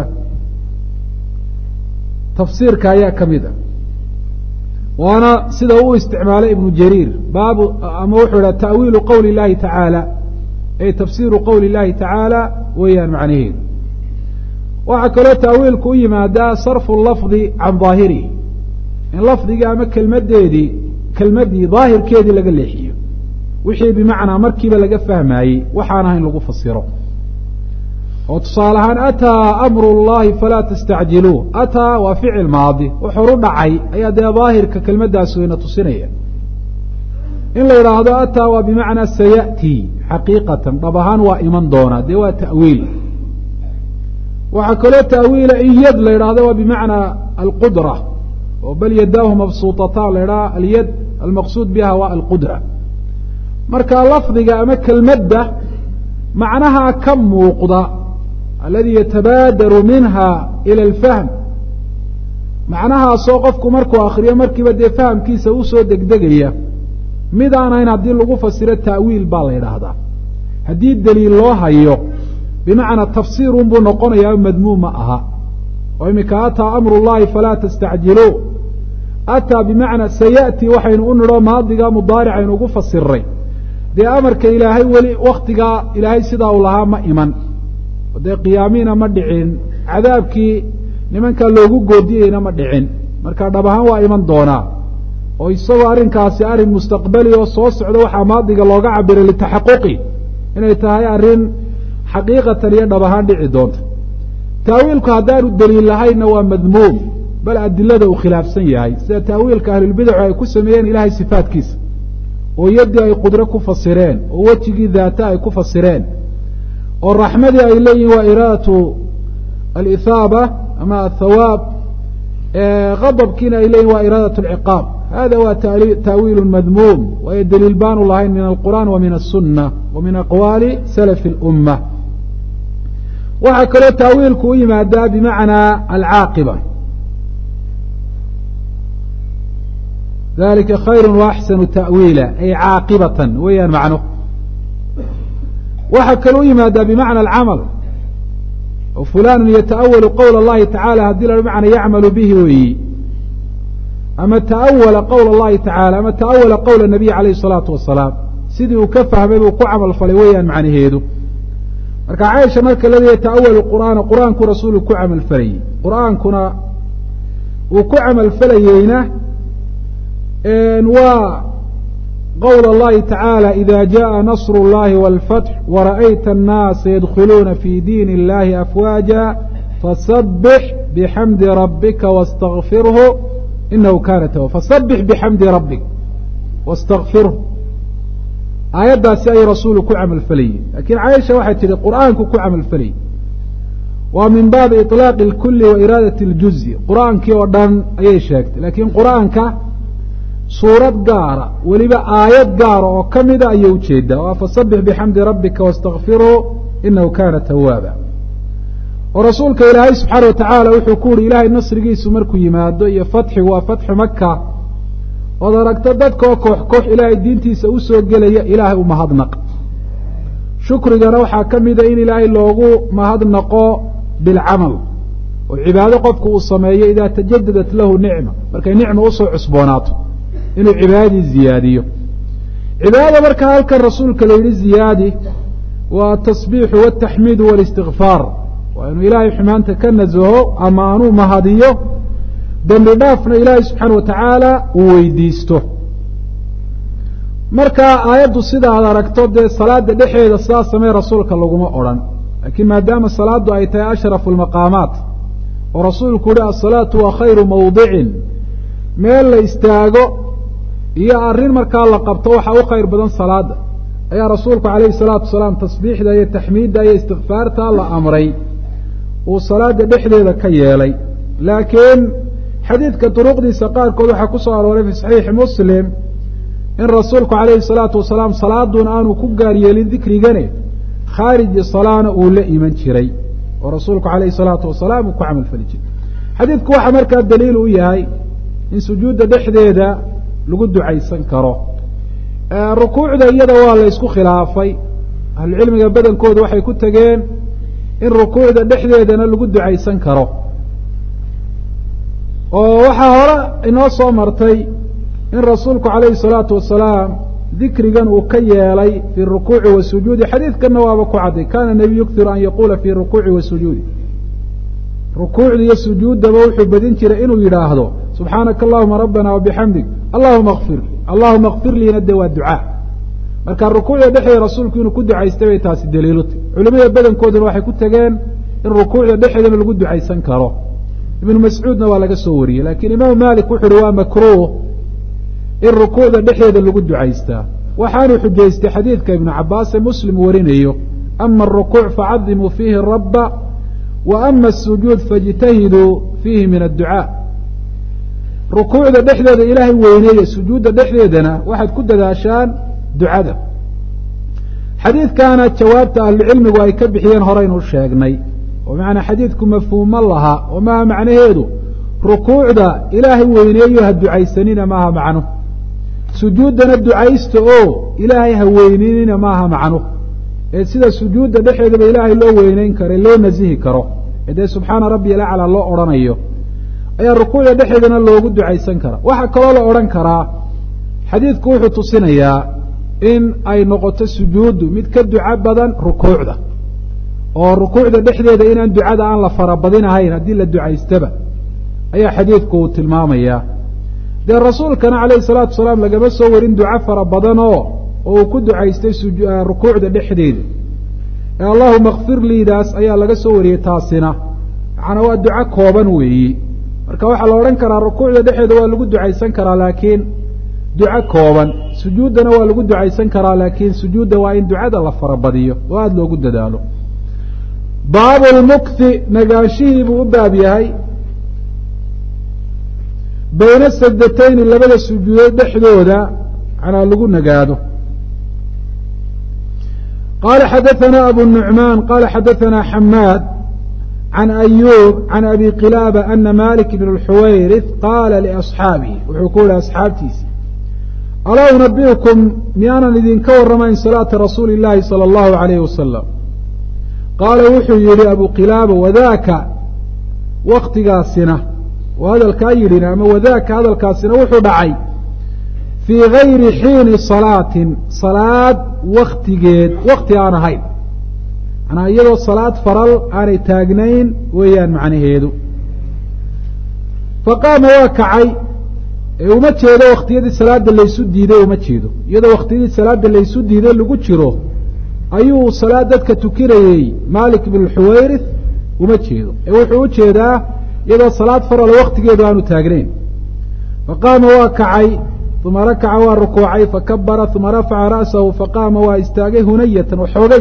tafsiirka ayaa ka mida waana sida uu isticmaalay ibnu jariir baabu ama wuxuu idhaha ta'wiilu qowli اllahi tacaala ay tafsiiru qowli اllahi tacaala weeyaan macnaheedu waxaa kaloo ta'wiilku u yimaadaa sarfu lafdi can daahirihi in lafdigii ama kelmaddii daahirkeedii laga leexiyo wixii bimacnaa markiiba laga fahmaayey waxaan ahayn lagu fasiro oo tusaale ahaan ataa amru اllahi falaa tastacjiluuh ataa waa ficil maadi wuxuu u dhacay ayaa dee daahirka kelmaddaas weyna tusinaya in la yidhaahdo ataa waa bimacnaa saya'tii xaqiiqatan dhab ahaan waa iman doonaa dee waa ta'wiil waxaa kaloo ta'wiila in yad la yidhaahdo waa bimacnaa alqudra oo bal yadaahu mabsuutataan la yidhaha alyad almaqsuud biha waa alqudra marka lafdiga ama kelmadda macnaha ka muuqda aladii yatabaadaru minha ila alfahm macnahaasoo qofku markuu akriyo markiiba dee fahamkiisa usoo degdegaya mid aan ahayn haddii lagu fasiro ta'wiil baa la yidhaahdaa haddii deliil loo hayo bimacnaa tafsiirun buu noqonayaa madmuum ma aha oo iminka ataa amru llahi falaa tastacjiluu ataa bimacnaa saya'tii waxaynu u nidho maadiga mudaaricaynu ugu fasiray dee amarka ilaahay weli waktigaa ilaahay sidaa uu lahaa ma iman dee qiyaamiina ma dhicin cadaabkii nimankaa loogu goodiyeyna ma dhicin marka dhab ahaan waa iman doonaa oo isagoo arrinkaasi arrin mustaqbali oo soo socda waxaa maadiga looga cabiray litaxaquqi inay tahay arrin xaqiiqatan iyo dhab ahaan dhici doonta ta'wiilku haddaanu deliil lahaynna waa madmuum bal adilada uu khilaafsan yahay sida ta'wiilka ahlulbidacu ay ku sameeyeen ilaahay sifaatkiisa oo yaddii ay qudro ku fasireen oo wejigii daata ay ku fasireen oo raxmadii ay leeyihin waa iraadatu alihaaba ama athawaab qadabkiina ay leeyihin waa iraadat alciqaab hada waa ta'wiilu madmuum waayo deliil baanu lahayn min alqur'an wa min aلsuna wa min aqwaali salafi اlumma waxaa kaloo ta'wiilku u yimaadaa bimacnaa alcaaqiba dalika khayru waaxsanu ta'wiila ay caaqibatan weeyaan macno waxaa kaloo u yimaadaa bimacna alcamal oo fulanu yata'awalu qowla اllahi tacala haddii la bimacna yacmalu bihi weeyi ama ta'awala qowla اllahi tacala ama ta'awala qowla nabiy alayh الsalaatu wasalaam sidii uu ka fahmay buu ku camal falay weeyaan macnaheedu marka caaisha marka laleeyahay ta'awalu qur'aana qur'aanku rasuulu ku camal falayey qur'aankuna uu ku camal falayeyna waa qowla اllahi tacaalى ida jaءa nasr اllahi wاlfatx wara'ayta الnaasa yadkhuluuna fi diin اllahi afwaaja fasabix bixamdi rabika wastakfirhu inahu kana tawab fasabix bixamdi rabbik wastakfirhu aayaddaasi ayuu rasuulu ku camal falayey laakiin caaisha waxay tidhi qur'aanku ku camal falayey waa min baabi iطlaaqi اlkuli wa iraadati اljuzi qur'aankii oo dhan ayay sheegtay laakiin qur'aanka suurad gaara weliba aayad gaara oo ka mida ayay ujeedaa waa fasabix bixamdi rabbika wastakfiruu inahu kana tawaaba oo rasuulka ilaahay subxaana watacaala wuxuu ku uhi ilaahay nasrigiisu markuu yimaado iyo fatxigu waa fatxu maka ood aragto dadkoo koox koox ilaahay diintiisa usoo gelaya ilaahay u mahadnaq shukrigana waxaa ka mida in ilaahay loogu mahadnaqo bilcamal oo cibaado qofku uu sameeyo idaa tajadadat lahu nicma markay nicma usoo cusboonaato inuu cibaadadii ziyaadiyo cibaadada markaa halkan rasuulka la yidhi ziyaadi waa atasbiixu wataxmiidu walistikfaar waa inuu ilaahay xumaanta ka nasaho ama aanuu mahadiyo dembi dhaafna ilaahay subxaana watacaala uu weydiisto marka aayaddu sida aad aragto dee salaada dhexeeda sidaa samee rasuulka laguma odhan laakiin maadaama salaaddu ay tahay ashrafu lmaqaamaat oo rasuulku yihi asalaatu waa khayru mawdicin meel la istaago iyo arrin markaa la qabto waxaa u khayr badan salaada ayaa rasuulku calayhi salaatu wasalaam tasbiixda iyo taxmiidda iyo istikfaarta la amray uu salaada dhexdeeda ka yeelay laakiin xadiidka duruqdiisa qaarkood waxaa ku soo arooray fi saxiixi muslim in rasuulku calayhi salaatu wasalaam salaadun aanu ku gaar yeelin dikrigane khaariji salaana uu la iman jiray oo rasuulku calayhi salaatu wasalaam uu ku camal fali jiray xadiidku waxaa markaa daliil u yahay in sujuudda dhexdeeda lagu ducaysan karo rukuucda iyada waa la isku khilaafay ahlucilmiga badankooda waxay ku tegeen in rukuucda dhexdeedana lagu ducaysan karo oo waxaa hore inoo soo martay in rasuulku calayhi salaatu wasalaam dikrigan uu ka yeelay fi rukuuci wasujuudi xadiidkanna waaba ku cadday kana nebiyu yukhiru an yaquula fi rukuuci wasujuudi rukuucda iyo sujuuddaba wuxuu badin jiray inuu yidhaahdo subxaanaka allahuma rabbana wabixamdig allahuma kfir liina de waa ducaa marka rukuucda dhexdeeda rasuulku inuu ku ducaystay bay taasi daliilutay culimada badankooduna waxay ku tegeen in rukuucda dhexdeedana lagu ducaysan karo ibnu mascuudna waa laga soo wariyey laakiin imaamu malik wuxu uhi waa makruuh in rukuucda dhexdeeda lagu ducaystaa waxaanu xujaystay xadiidka ibnu cabaase muslim warinayo ama arukuuc facadimuu fiihi rabba wa ama asujuud faاjtahiduu fiihi min adducaa rukuucda dhexdeeda ilaahay weyneeye sujuudda dhexdeedana waxaad ku dadaashaan ducada xadiidkaana jawaabta ahlucilmigu ay ka bixiyeen horeynu sheegnay oo macanaa xadiidku mafhuumo laha oo maaha macnaheedu rukuucda ilaahay weyneeyo ha ducaysanina maaha macno sujuuddana ducaysta oo ilaahay ha weyneynina maaha macno ee sida sujuudda dhexeedaba ilaahay loo weyneyn karo loo nasihi karo ee dee subxaana rabbiy alaclaa loo odhanayo ayaa rukuucda dhexeedana loogu ducaysan karaa waxaa kaloo la odhan karaa xadiidku wuxuu tusinayaa in ay noqoto sujuuddu mid ka duco badan rukuucda oo rukuucda dhexdeeda inaan ducada aan la farabadinahayn haddii la ducaystaba ayaa xadiidku uu tilmaamayaa dee rasuulkana calayhi salaatu wasalaam lagama soo warin duco fara badan oo uu ku ducaystay rukuucda dhexdeeda ee allahuma kfir liidaas ayaa laga soo wariyey taasina macnaa waa duco kooban weeyi marka waxaa la odhan karaa rukuucda dhexeeda waa lagu ducaysan karaa laakiin duco kooban sujuuddana waa lagu ducaysan karaa laakiin sujuudda waa in ducada la farabadiyo oo aada loogu dadaalo baabu lmukthi nagaanshihii buu u baab yahay bayna sajdatayni labada sujuudood dhexdooda manaa lagu nagaado qala xadaثana abu nuعmaan qala xadaثana xamaad can ayuub can abi qilaaba ana malik bn اlxuwayrith qaala liasxaabihi wuxuu ku yihi asxaabtiisii alaa unabiukum miyaanan idinka warramayn salaata rasuuli اllahi salى اllahu عalayh wasalam qaala wuxuu yihi abu qilaaba wadaaka waktigaasina oo hadalkaa yidhina ama wadaaka hadalkaasina wuxuu dhacay fii gayri xiini salaatin salaad waktigeed wakti aan ahayn manaa iyadoo salaad faral aanay taagnayn weeyaan macnaheedu faqaama waa kacay ee uma jeedo wakhtiyadii salaada laysu diiday uma jeedo iyadoo wakhtiyadii salaada laysu diiday lagu jiro ayuu salaad dadka tukinayey malik bn xuwayrith uma jeedo ee wuxuu u jeedaa iyadoo salaad farala waktigeedu aanu taagnayn faqaama waa kacay uma rakaca waa rukuucay fakabara uma rafaca ra'sahu faqaama waa istaagay hunayatan waxoogay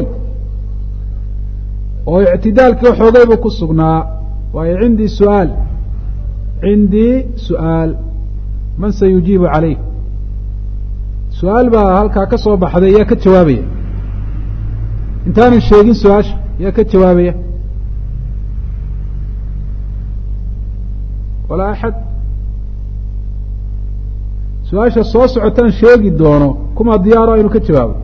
oo ictidaalkii waxoogay buu ku sugnaa waayo cindii su'aal man sayujiibu calayh su-aal baa halkaa ka soo baxday yaa ka jawaabaya intaanan sheegin su-aasha yaa ka jawaabaya walaa axad su-aasha soo socotaan sheegi doono kuma diyaaro inuu ka jawaabo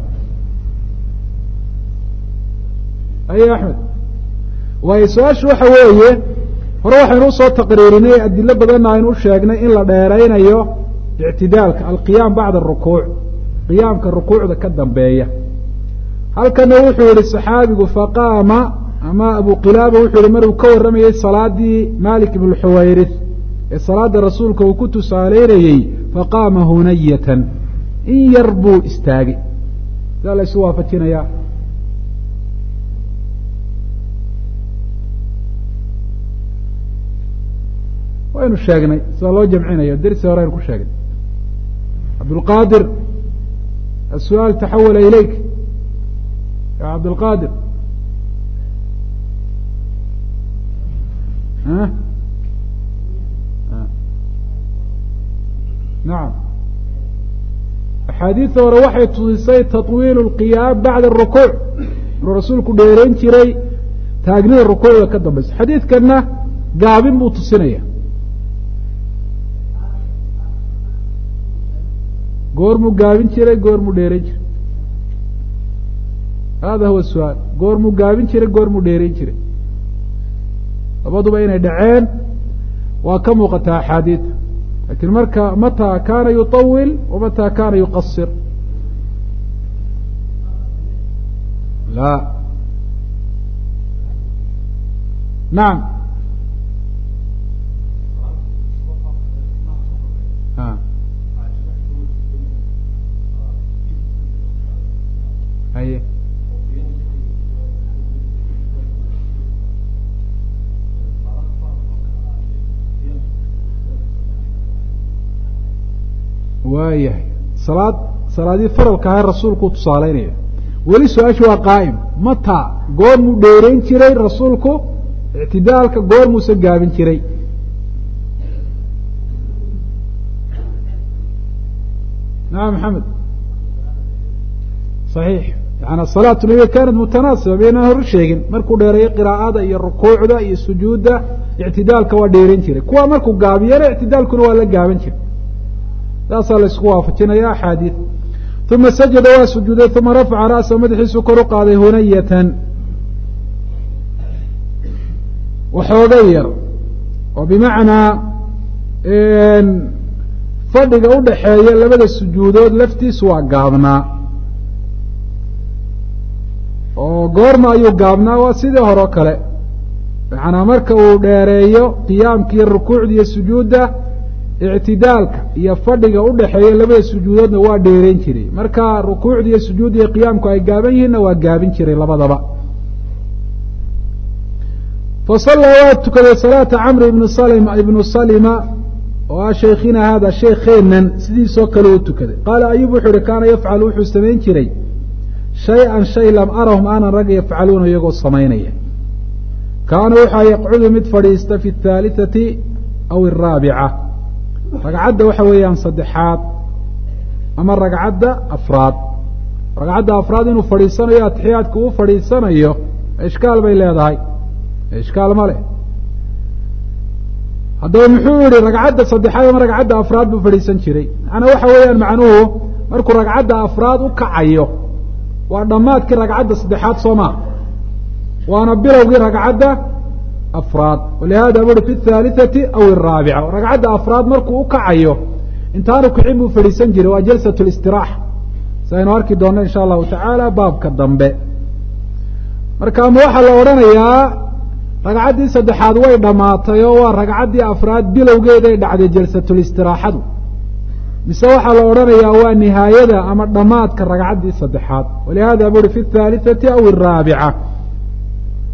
aye axmed waayo su-aashu waxa weeye hore waxaynu usoo taqriirinay adilo badanna aynu u sheegnay in la dheeraynayo ictidaalka alqiyaam bacda arukuuc qiyaamka rukuucda ka dambeeya halkana wuxuu yihi saxaabigu faqaama ama abu qilaaba wuxuu yihi maruu ka warramayey salaadii malik ibn xuwayrith ee salaada rasuulka uu ku tusaaleynayey faqaama hunayatan in yar buu istaagay sidaa la isu waafajinayaa waynu sheegnay sida loo jamcinayo dersi hore aynu ku sheegnay cabdulqaadir السؤال تحول إليك يا عبد القادر ها؟ نعم أحاديث وروحي تصي تطويل القيام بعد الركوع الرسول كل يرين تري تاجني الركوع كذا بس حديث كنا قابين بوتصينية goormuu gaabin jiray goormuu dheerayn jiray hada huwa الsu'aal goormuu gaabin jiray goormuu dheerayn jiray labaduba inay dhaceen waa ka muuqataa axaadiida lakin marka mataa kaana yuطawil wamataa kaana yuqasir la nacam haye waayahay salaadii faralka ahay rasuulku tusaaleynaya weli su-aashu waa qaa'im mataa goormuu dheerayn jiray rasuulku ictidaalka goormuuse gaabin jiray nacam maxamed صaxiix yani salaatu nabiga kaanat mutanaasiba baynaan hor sheegin markuu dheereeyo qiraa'ada iyo rukuucda iyo sujuudda ictidaalka waa dheerayn jiray kuwa markuu gaabiyana ictidaalkuna waa la gaaban jiray saasaa la isku waafajinaya axaadiid uma sajada waa sujuuday uma rafaca ra'sa madaxiisu kor u qaaday hunayatan waxoogay yar oo bimacnaa fadhiga udhaxeeya labada sujuudood laftiisu waa gaabnaa oo goorma ayuu gaabnaa waa sidii hore o kale macanaa marka uu dheereeyo qiyaamkiiyo rukuucda iyo sujuudda ictidaalka iyo fadhiga udhaxeeya labada sujuudoodna waa dheerayn jiray marka rukuucda iyo sujuudda iyo qiyaamku ay gaaban yihiinna waa gaabin jiray labadaba fasallaa waa tukaday salaata camr ibnu salima oo ah shaykhina hada sheekheenan sidiisoo kale u tukaday qaala ayub wuxuu ihi kaana yafcalu wuxuu samayn jiray shay-an shay lam arahum aanan ragga yafcaluuna iyagoo samaynaya kaana waxaa yaqcudu mid fadhiista fi athaalithati aw araabica ragcadda waxa weeyaan saddexaad ama ragcadda afraad ragcadda afraad inuu fadhiisanayo atixiyaadka uu fadhiisanayo ishkaal bay leedahay ishkaal ma leh haddaba muxuu yihi ragcadda saddexaad ama ragcadda afraad buu fadhiisan jiray macnaa waxa weeyaan macnuhu markuu ragcadda afraad u kacayo waa dhammaadkii ragcadda saddexaad soo maa waana bilowgii ragcadda afraad walihada buri fi athaalithati aw araabica ragcadda afraad markuu u kacayo intaanu kicin buu fadhiisan jiray waa jalsat listiraaxa si aynu arki doonno insha allahu tacaala baabka dambe marka ma waxaa la odhanayaa ragcaddii saddexaad way dhammaatay oo waa ragcaddii afraad bilowgeeday dhacday jalsatulistiraaxadu mise waxaa la odhanayaa waa nihaayada ama dhammaadka ragcaddii saddexaad walihada buri fi athaalithati aw araabica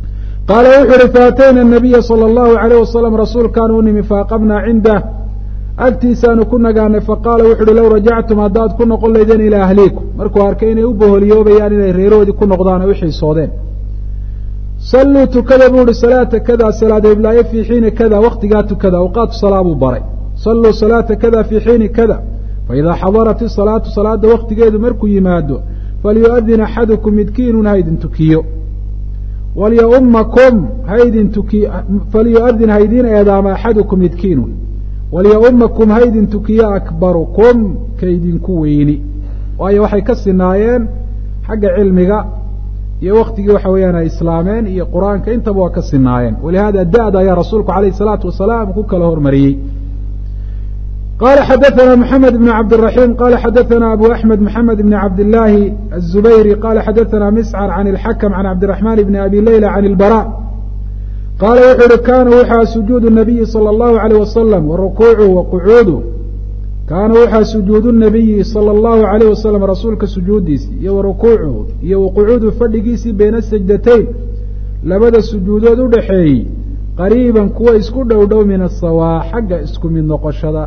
qaala wuxuu uhi faatayna nabiya salى اllahu alayh wasalam rasuulkaan u nimi faaqamnaa cindah agtiisaanu ku nagaanay faqaala wuxu uhi low rajactum haddaad ku noqon laydeen ilaa ahliikum markuu arkay inay u boholiyoobayaan inay reerahoodii ku noqdaan ay u xiisoodeen salluu tukada buu uhi salaata kada salaada iblaaye fii xiini kada waktigaa tukada awqaatu salaa buu baray salluu salaata kada fii xiini kada faidaa xadarat isalaatu salaada waktigeedu markuu yimaado falyuadin axadukum midkiinun haydin tukiyo walyaumakum falyuadin haydin eedaama axadukum midkiinun walyaumakum haydin tukiyo akbarukum kaydinku weyni waayo waxay ka sinaayeen xagga cilmiga iyo waktigii waxa weeyaan ay islaameen iyo qur-aanka intaba waa ka sinaayeen walihada da-da ayaa rasuulku alayh الsalaatu wasalaam ku kala hormariyey qala xadaثna mحamed بn cabdالرaحيم qala xadaثna abu أحmed mحamed بn cabdالlahi الزubayri qala xadaثna mscr can الxakم can cabdiلرaحman bn abi layla can الbarا qaala wuxuu uhi kaana wuxaa sujuud الnabiyi salى الlahu عalيه wasalam warukuucu waqucuudu kaana waxaa sujuudu nabiyi salى الlahu عalيه wasalam rasuulka sujuudiisii iyo warukuucuhu iyo waqucuudu fadhigiisii bayna sajdatayn labada sujuudood udhaxeeyey qariiban kuwa isku dhow dhow min asawaa xagga isku mid noqoshada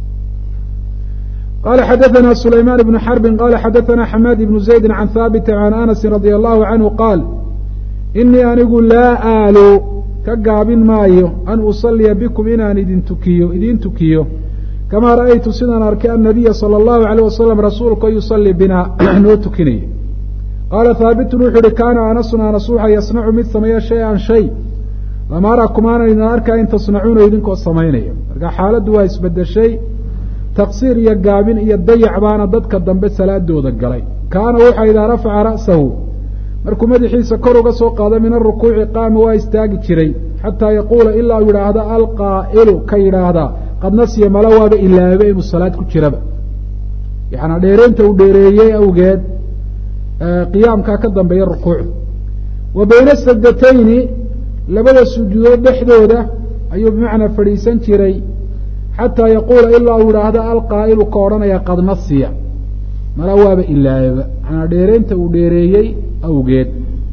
qala xadaثna sulayman bnu xarbi qala xadaثna xamaad ibnu زaydi can haabiti can anasi radي allahu canhu qaal inii anigu laa aalu ka gaabin maayo an usaliya bikum inaan idiin tukiyo kamaa ra'aytu sidaan arkay annabiya salى الlahu عalيه wasalam rasuulka yusalii binaa noo tukinayay qaala haabitun wuxuu uhi kaana anasun anas waxa yasnacu mid sameeya shay-an shay lama arakum aanan idin arkaa in tasnacuuna idinkoo samaynaya marka xaaladdu waa isbedeshay taqsiir iyo gaabin iyo dayac baana dadka dambe salaadooda galay kaana wuxa idaa rafaca ra'sahu markuu madaxiisa kor uga soo qaado min arukuuci qaama waa istaagi jiray xataa yaquula ilaa uu yidhaahda alqaa'ilu ka yidhaahdaa qad nasiya mala waaba ilaabe inuu salaad ku jiraba yaani dheereynta uu dheereeyey awgeed qiyaamkaa ka dambeeya rukuucda wa bayna sajdatayni labada sujuudood dhexdooda ayuu bimacnaa fadhiisan jiray xataa yaquula ilaa uu yidhaahda alqaa'ilu ka odhanaya qad nasiya mala waaba ilaabeba maanaa dheereynta uu dheereeyey awgeed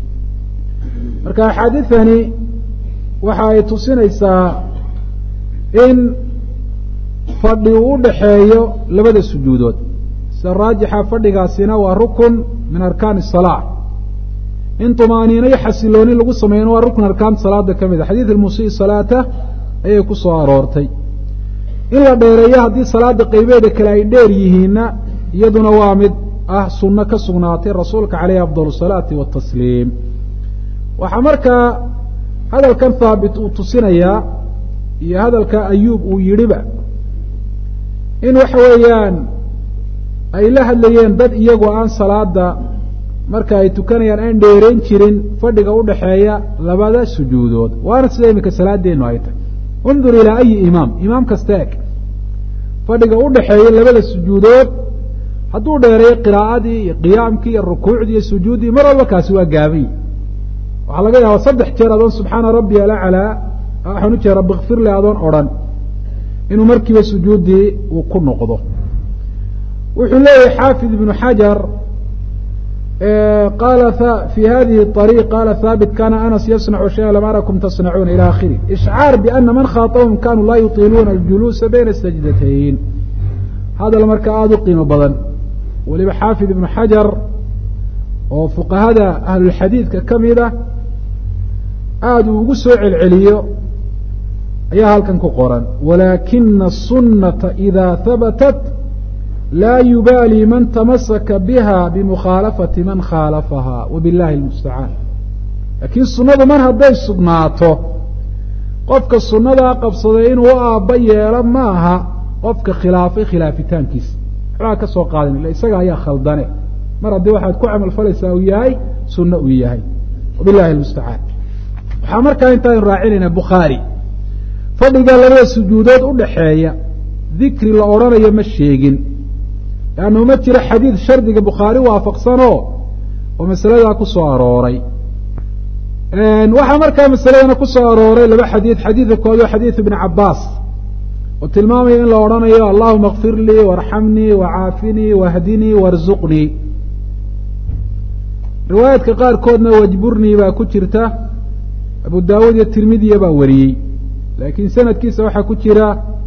marka axaadiثani waxa ay tusinaysaa in fadhi uu udhaxeeyo labada sujuudood sida raajixa fadhigaasina waa rukun min arkaan الsalaa in طumaaniino iyo xasilooni lagu sameeyana waa rukn arkaanta salaada ka mid a xadiid almusii salaata ayay ku soo aroortay in la dheereeyo haddii salaada qeybeeda kale ay dheer yihiinna iyaduna waa mid ah sunno ka sugnaatay rasuulka caleyhi afضal الsalaati watasliim waxaa markaa hadalkan haabit uu tusinayaa iyo hadalka ayuub uu yidhiba in waxa weeyaan ay la hadlayeen dad iyagoo aan salaada marka ay tukanayaan aan dheerayn jirin fadhiga udhaxeeya labada sujuudood waana sida imika salaadeenu ay tahay undur ilaa ayi imaam kasta eg fadhiga udhaxeeya labada sujuudood hadduu dheereeyo qiraa'adii iyo qiyaamkii iyo rukuucdii iyo sujuuddii mar walba kaasi waa gaabay waxaa laga yaabaa 3 jeer adoon subxaana rabbi alaclaa waxaan u jeeda rabbi kfir li adoon odhan inuu markiiba sujuuddii uu ku noqdo wuxuu leeyahay xaafid ibnu xajar qaala fi hadihi الطariiq qaala haabit kana anas yasnacu shaya lam arakum tasnacuuna ilى akhiri ishcaar biana man khaaطabahum kanuu laa yutiiluuna aljuluusa bayna sajdatayn hadal marka aada u qiimo badan weliba xaafid ibnu xajar oo fuqahada ahlulxadiidka ka mida aada uu ugu soo celceliyo ayaa halkan ku qoran walaakina الsunaةa إida habatat laa yubaali man tamasaka biha bimukhaalafati man khaalafaha wabiاllahi اlmustacaan laakiin sunadu mar hadday sugnaato qofka sunadaa qabsaday inuu u aabba yeelo ma aha qofka khilaafay khilaafitaankiisa waxbaa ka soo qaadin ila isaga ayaa khaldane mar haddii waxaad ku camal falaysaa uu yahay sunno uu yahay wabillahi اlmustacaan waxaa markaa intaaynu raacinaynaa bukhaari fadhiga labada sujuudood udhaxeeya dikri la odhanayo ma sheegin leannu ma jiro xadiid shardiga bukhaari waafaqsanoo oo masaladaa ku soo arooray waxaa markaa masaladana ku soo arooray laba xadiid xadiidka kood waa xadiid ibni cabaas oo tilmaamaya in la odhanayo allahuma kfir lii warxamnii wacaafinii wahdinii warzuqnii riwaayaadka qaarkoodna wajburnii baa ku jirta abu daawuud iyo tirmidiya baa wariyey laakiin sanadkiisa waxaa ku jira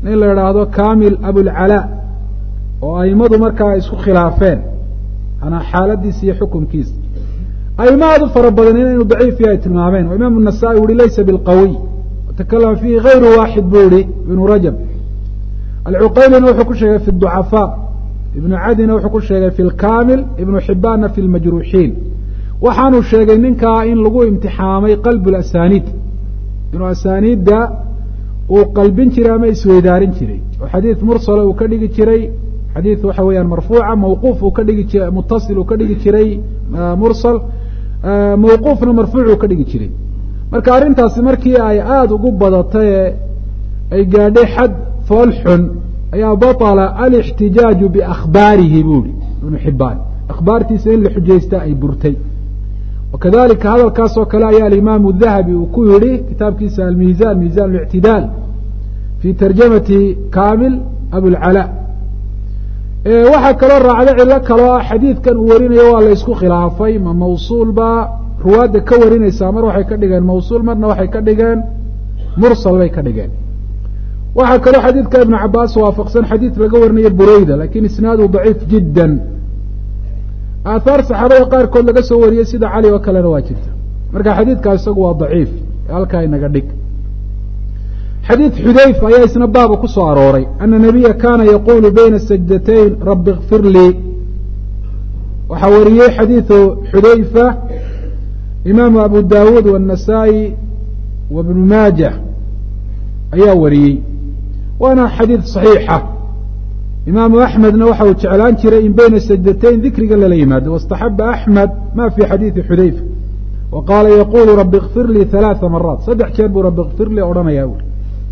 nin la idhaahdo kamil abulcalaa oo aimadu markaa isku khilaafeen anaa xaaladiisa iyo xukunkiisa aima aad u fara badan inaynu daciif yahay tilmaameen oo imaam النasaa'i uhi laysa bilqawiy watakalama fiihi غayru waaxid buu ihi ibnu rajab alcuqaylina wuxuu ku sheegay fi الضucafaa ibnu cadina wuxuu ku sheegay fi اlkamil ibnu xibaanna fi اlmajruuxiin waxaanu sheegay ninkaa in lagu imtixaamay qalb اlasaniid inuu asaniidda uu qalbin jiray ama isweydaarin jiray oo xadiid mursala uu ka dhigi jiray xadiid waxa weeyaan marfuuca mawquuf uu ka dhigi jiray mutasil uu ka dhigi jiray mursal mawquufna marfuuc uu ka dhigi jiray marka arrintaasi markii ay aada ugu badatay ay gaadhay xad fool xun ayaa baطla alاxtijaaju biakhbaarihi buuhi ibnu xibaan akhbaartiisa in la xujaysta ay burtay wakadalika hadalkaas oo kale ayaa alimaamu dahabi uu ku yihi kitaabkiisa almizan mizan اlictidaal fi tarjamati kamil abulcalaa waxaa kaloo raacday cilo kaloo xadiidkan uu warinayo waa la isku khilaafay ma mawsuul baa ruwaadda ka warinaysaa mar waxay ka dhigeen mawsuul marna waxay ka dhigeen mursal bay ka dhigeen waxaa kaloo xadiidka ibnu cabaas waafaqsan xadiid laga warinayo bureyda lakin isnaadu daciif jidda aathaar saxaabada qaarkood laga soo wariyey sida cali oo kalena waa jirta marka xadiidkaas isagu waa daciif halkaa inaga dhig xadiid xudayfa ayaa isna baaba ku soo arooray ana nabiya kana yaqulu bayna sajdatayn rabi kfir lii waxaa wariyey xadiidu xudayfa imaamu abu dawuud wالنasaa'i wa bnu maaja ayaa wariyey waana xadiid صaxiixa imaamu axmedna waxa uu jeclaan jiray in bayna sajdatayn dikriga lala yimaado waاstaxaba axmed ma fi xadiidi xudayfa wa qaala yaqulu rabi kfir lii ثalaaثa maraat 3 jeer buu rabi kfir lii odhanaya uri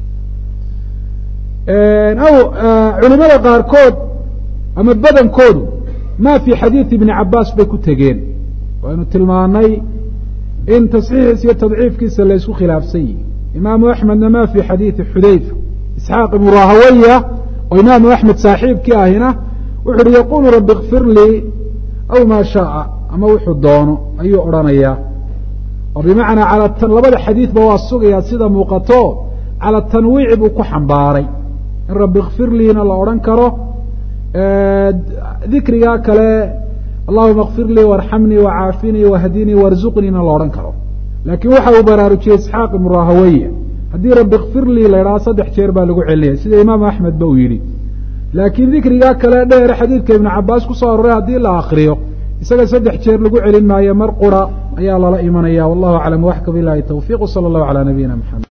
culimada qaarkood ama badankoodu ma fi xadiidi ibni cabaas bay ku tegeen waynu tilmaanay in tasxiixiisa iyo tadciifkiisa la isku khilaafsan yihi imaamu axmedna ma fi xadiidi xudayfa isxaaq ibnu rahawaya oo imaamu axmed saaxiibkii ahina wuxu uhi yaqulu rabi kfir lii aw maa shaaa ama wuxuu doono ayuu odhanayaa oo bimacnaa cala labada xadiidba waa sugayaa sida muuqato cala tanwiici buu ku xambaaray in rabi kfir liina la odhan karo dikrigaa kale allahuma kfir lii warxamnii wacaafinii wahdinii warzuqniina la odhan karo laakiin waxa uu baraarujiyey isxaaq ibnu rahawaya haddii rabi kfir lii la idhaha 3 jeer baa lagu celinaya sida imaamu axmed ba uu yidhi laakiin dikrigaa kale dheer xadiidka ibnu cabaas kusoo aroray haddii la akriyo isaga 3 jeer lagu celin maayo mar qura ayaa lala imanaya wallahu aclam waxka bilahi tawfiq wsala allahu calaa nabiyina maxamed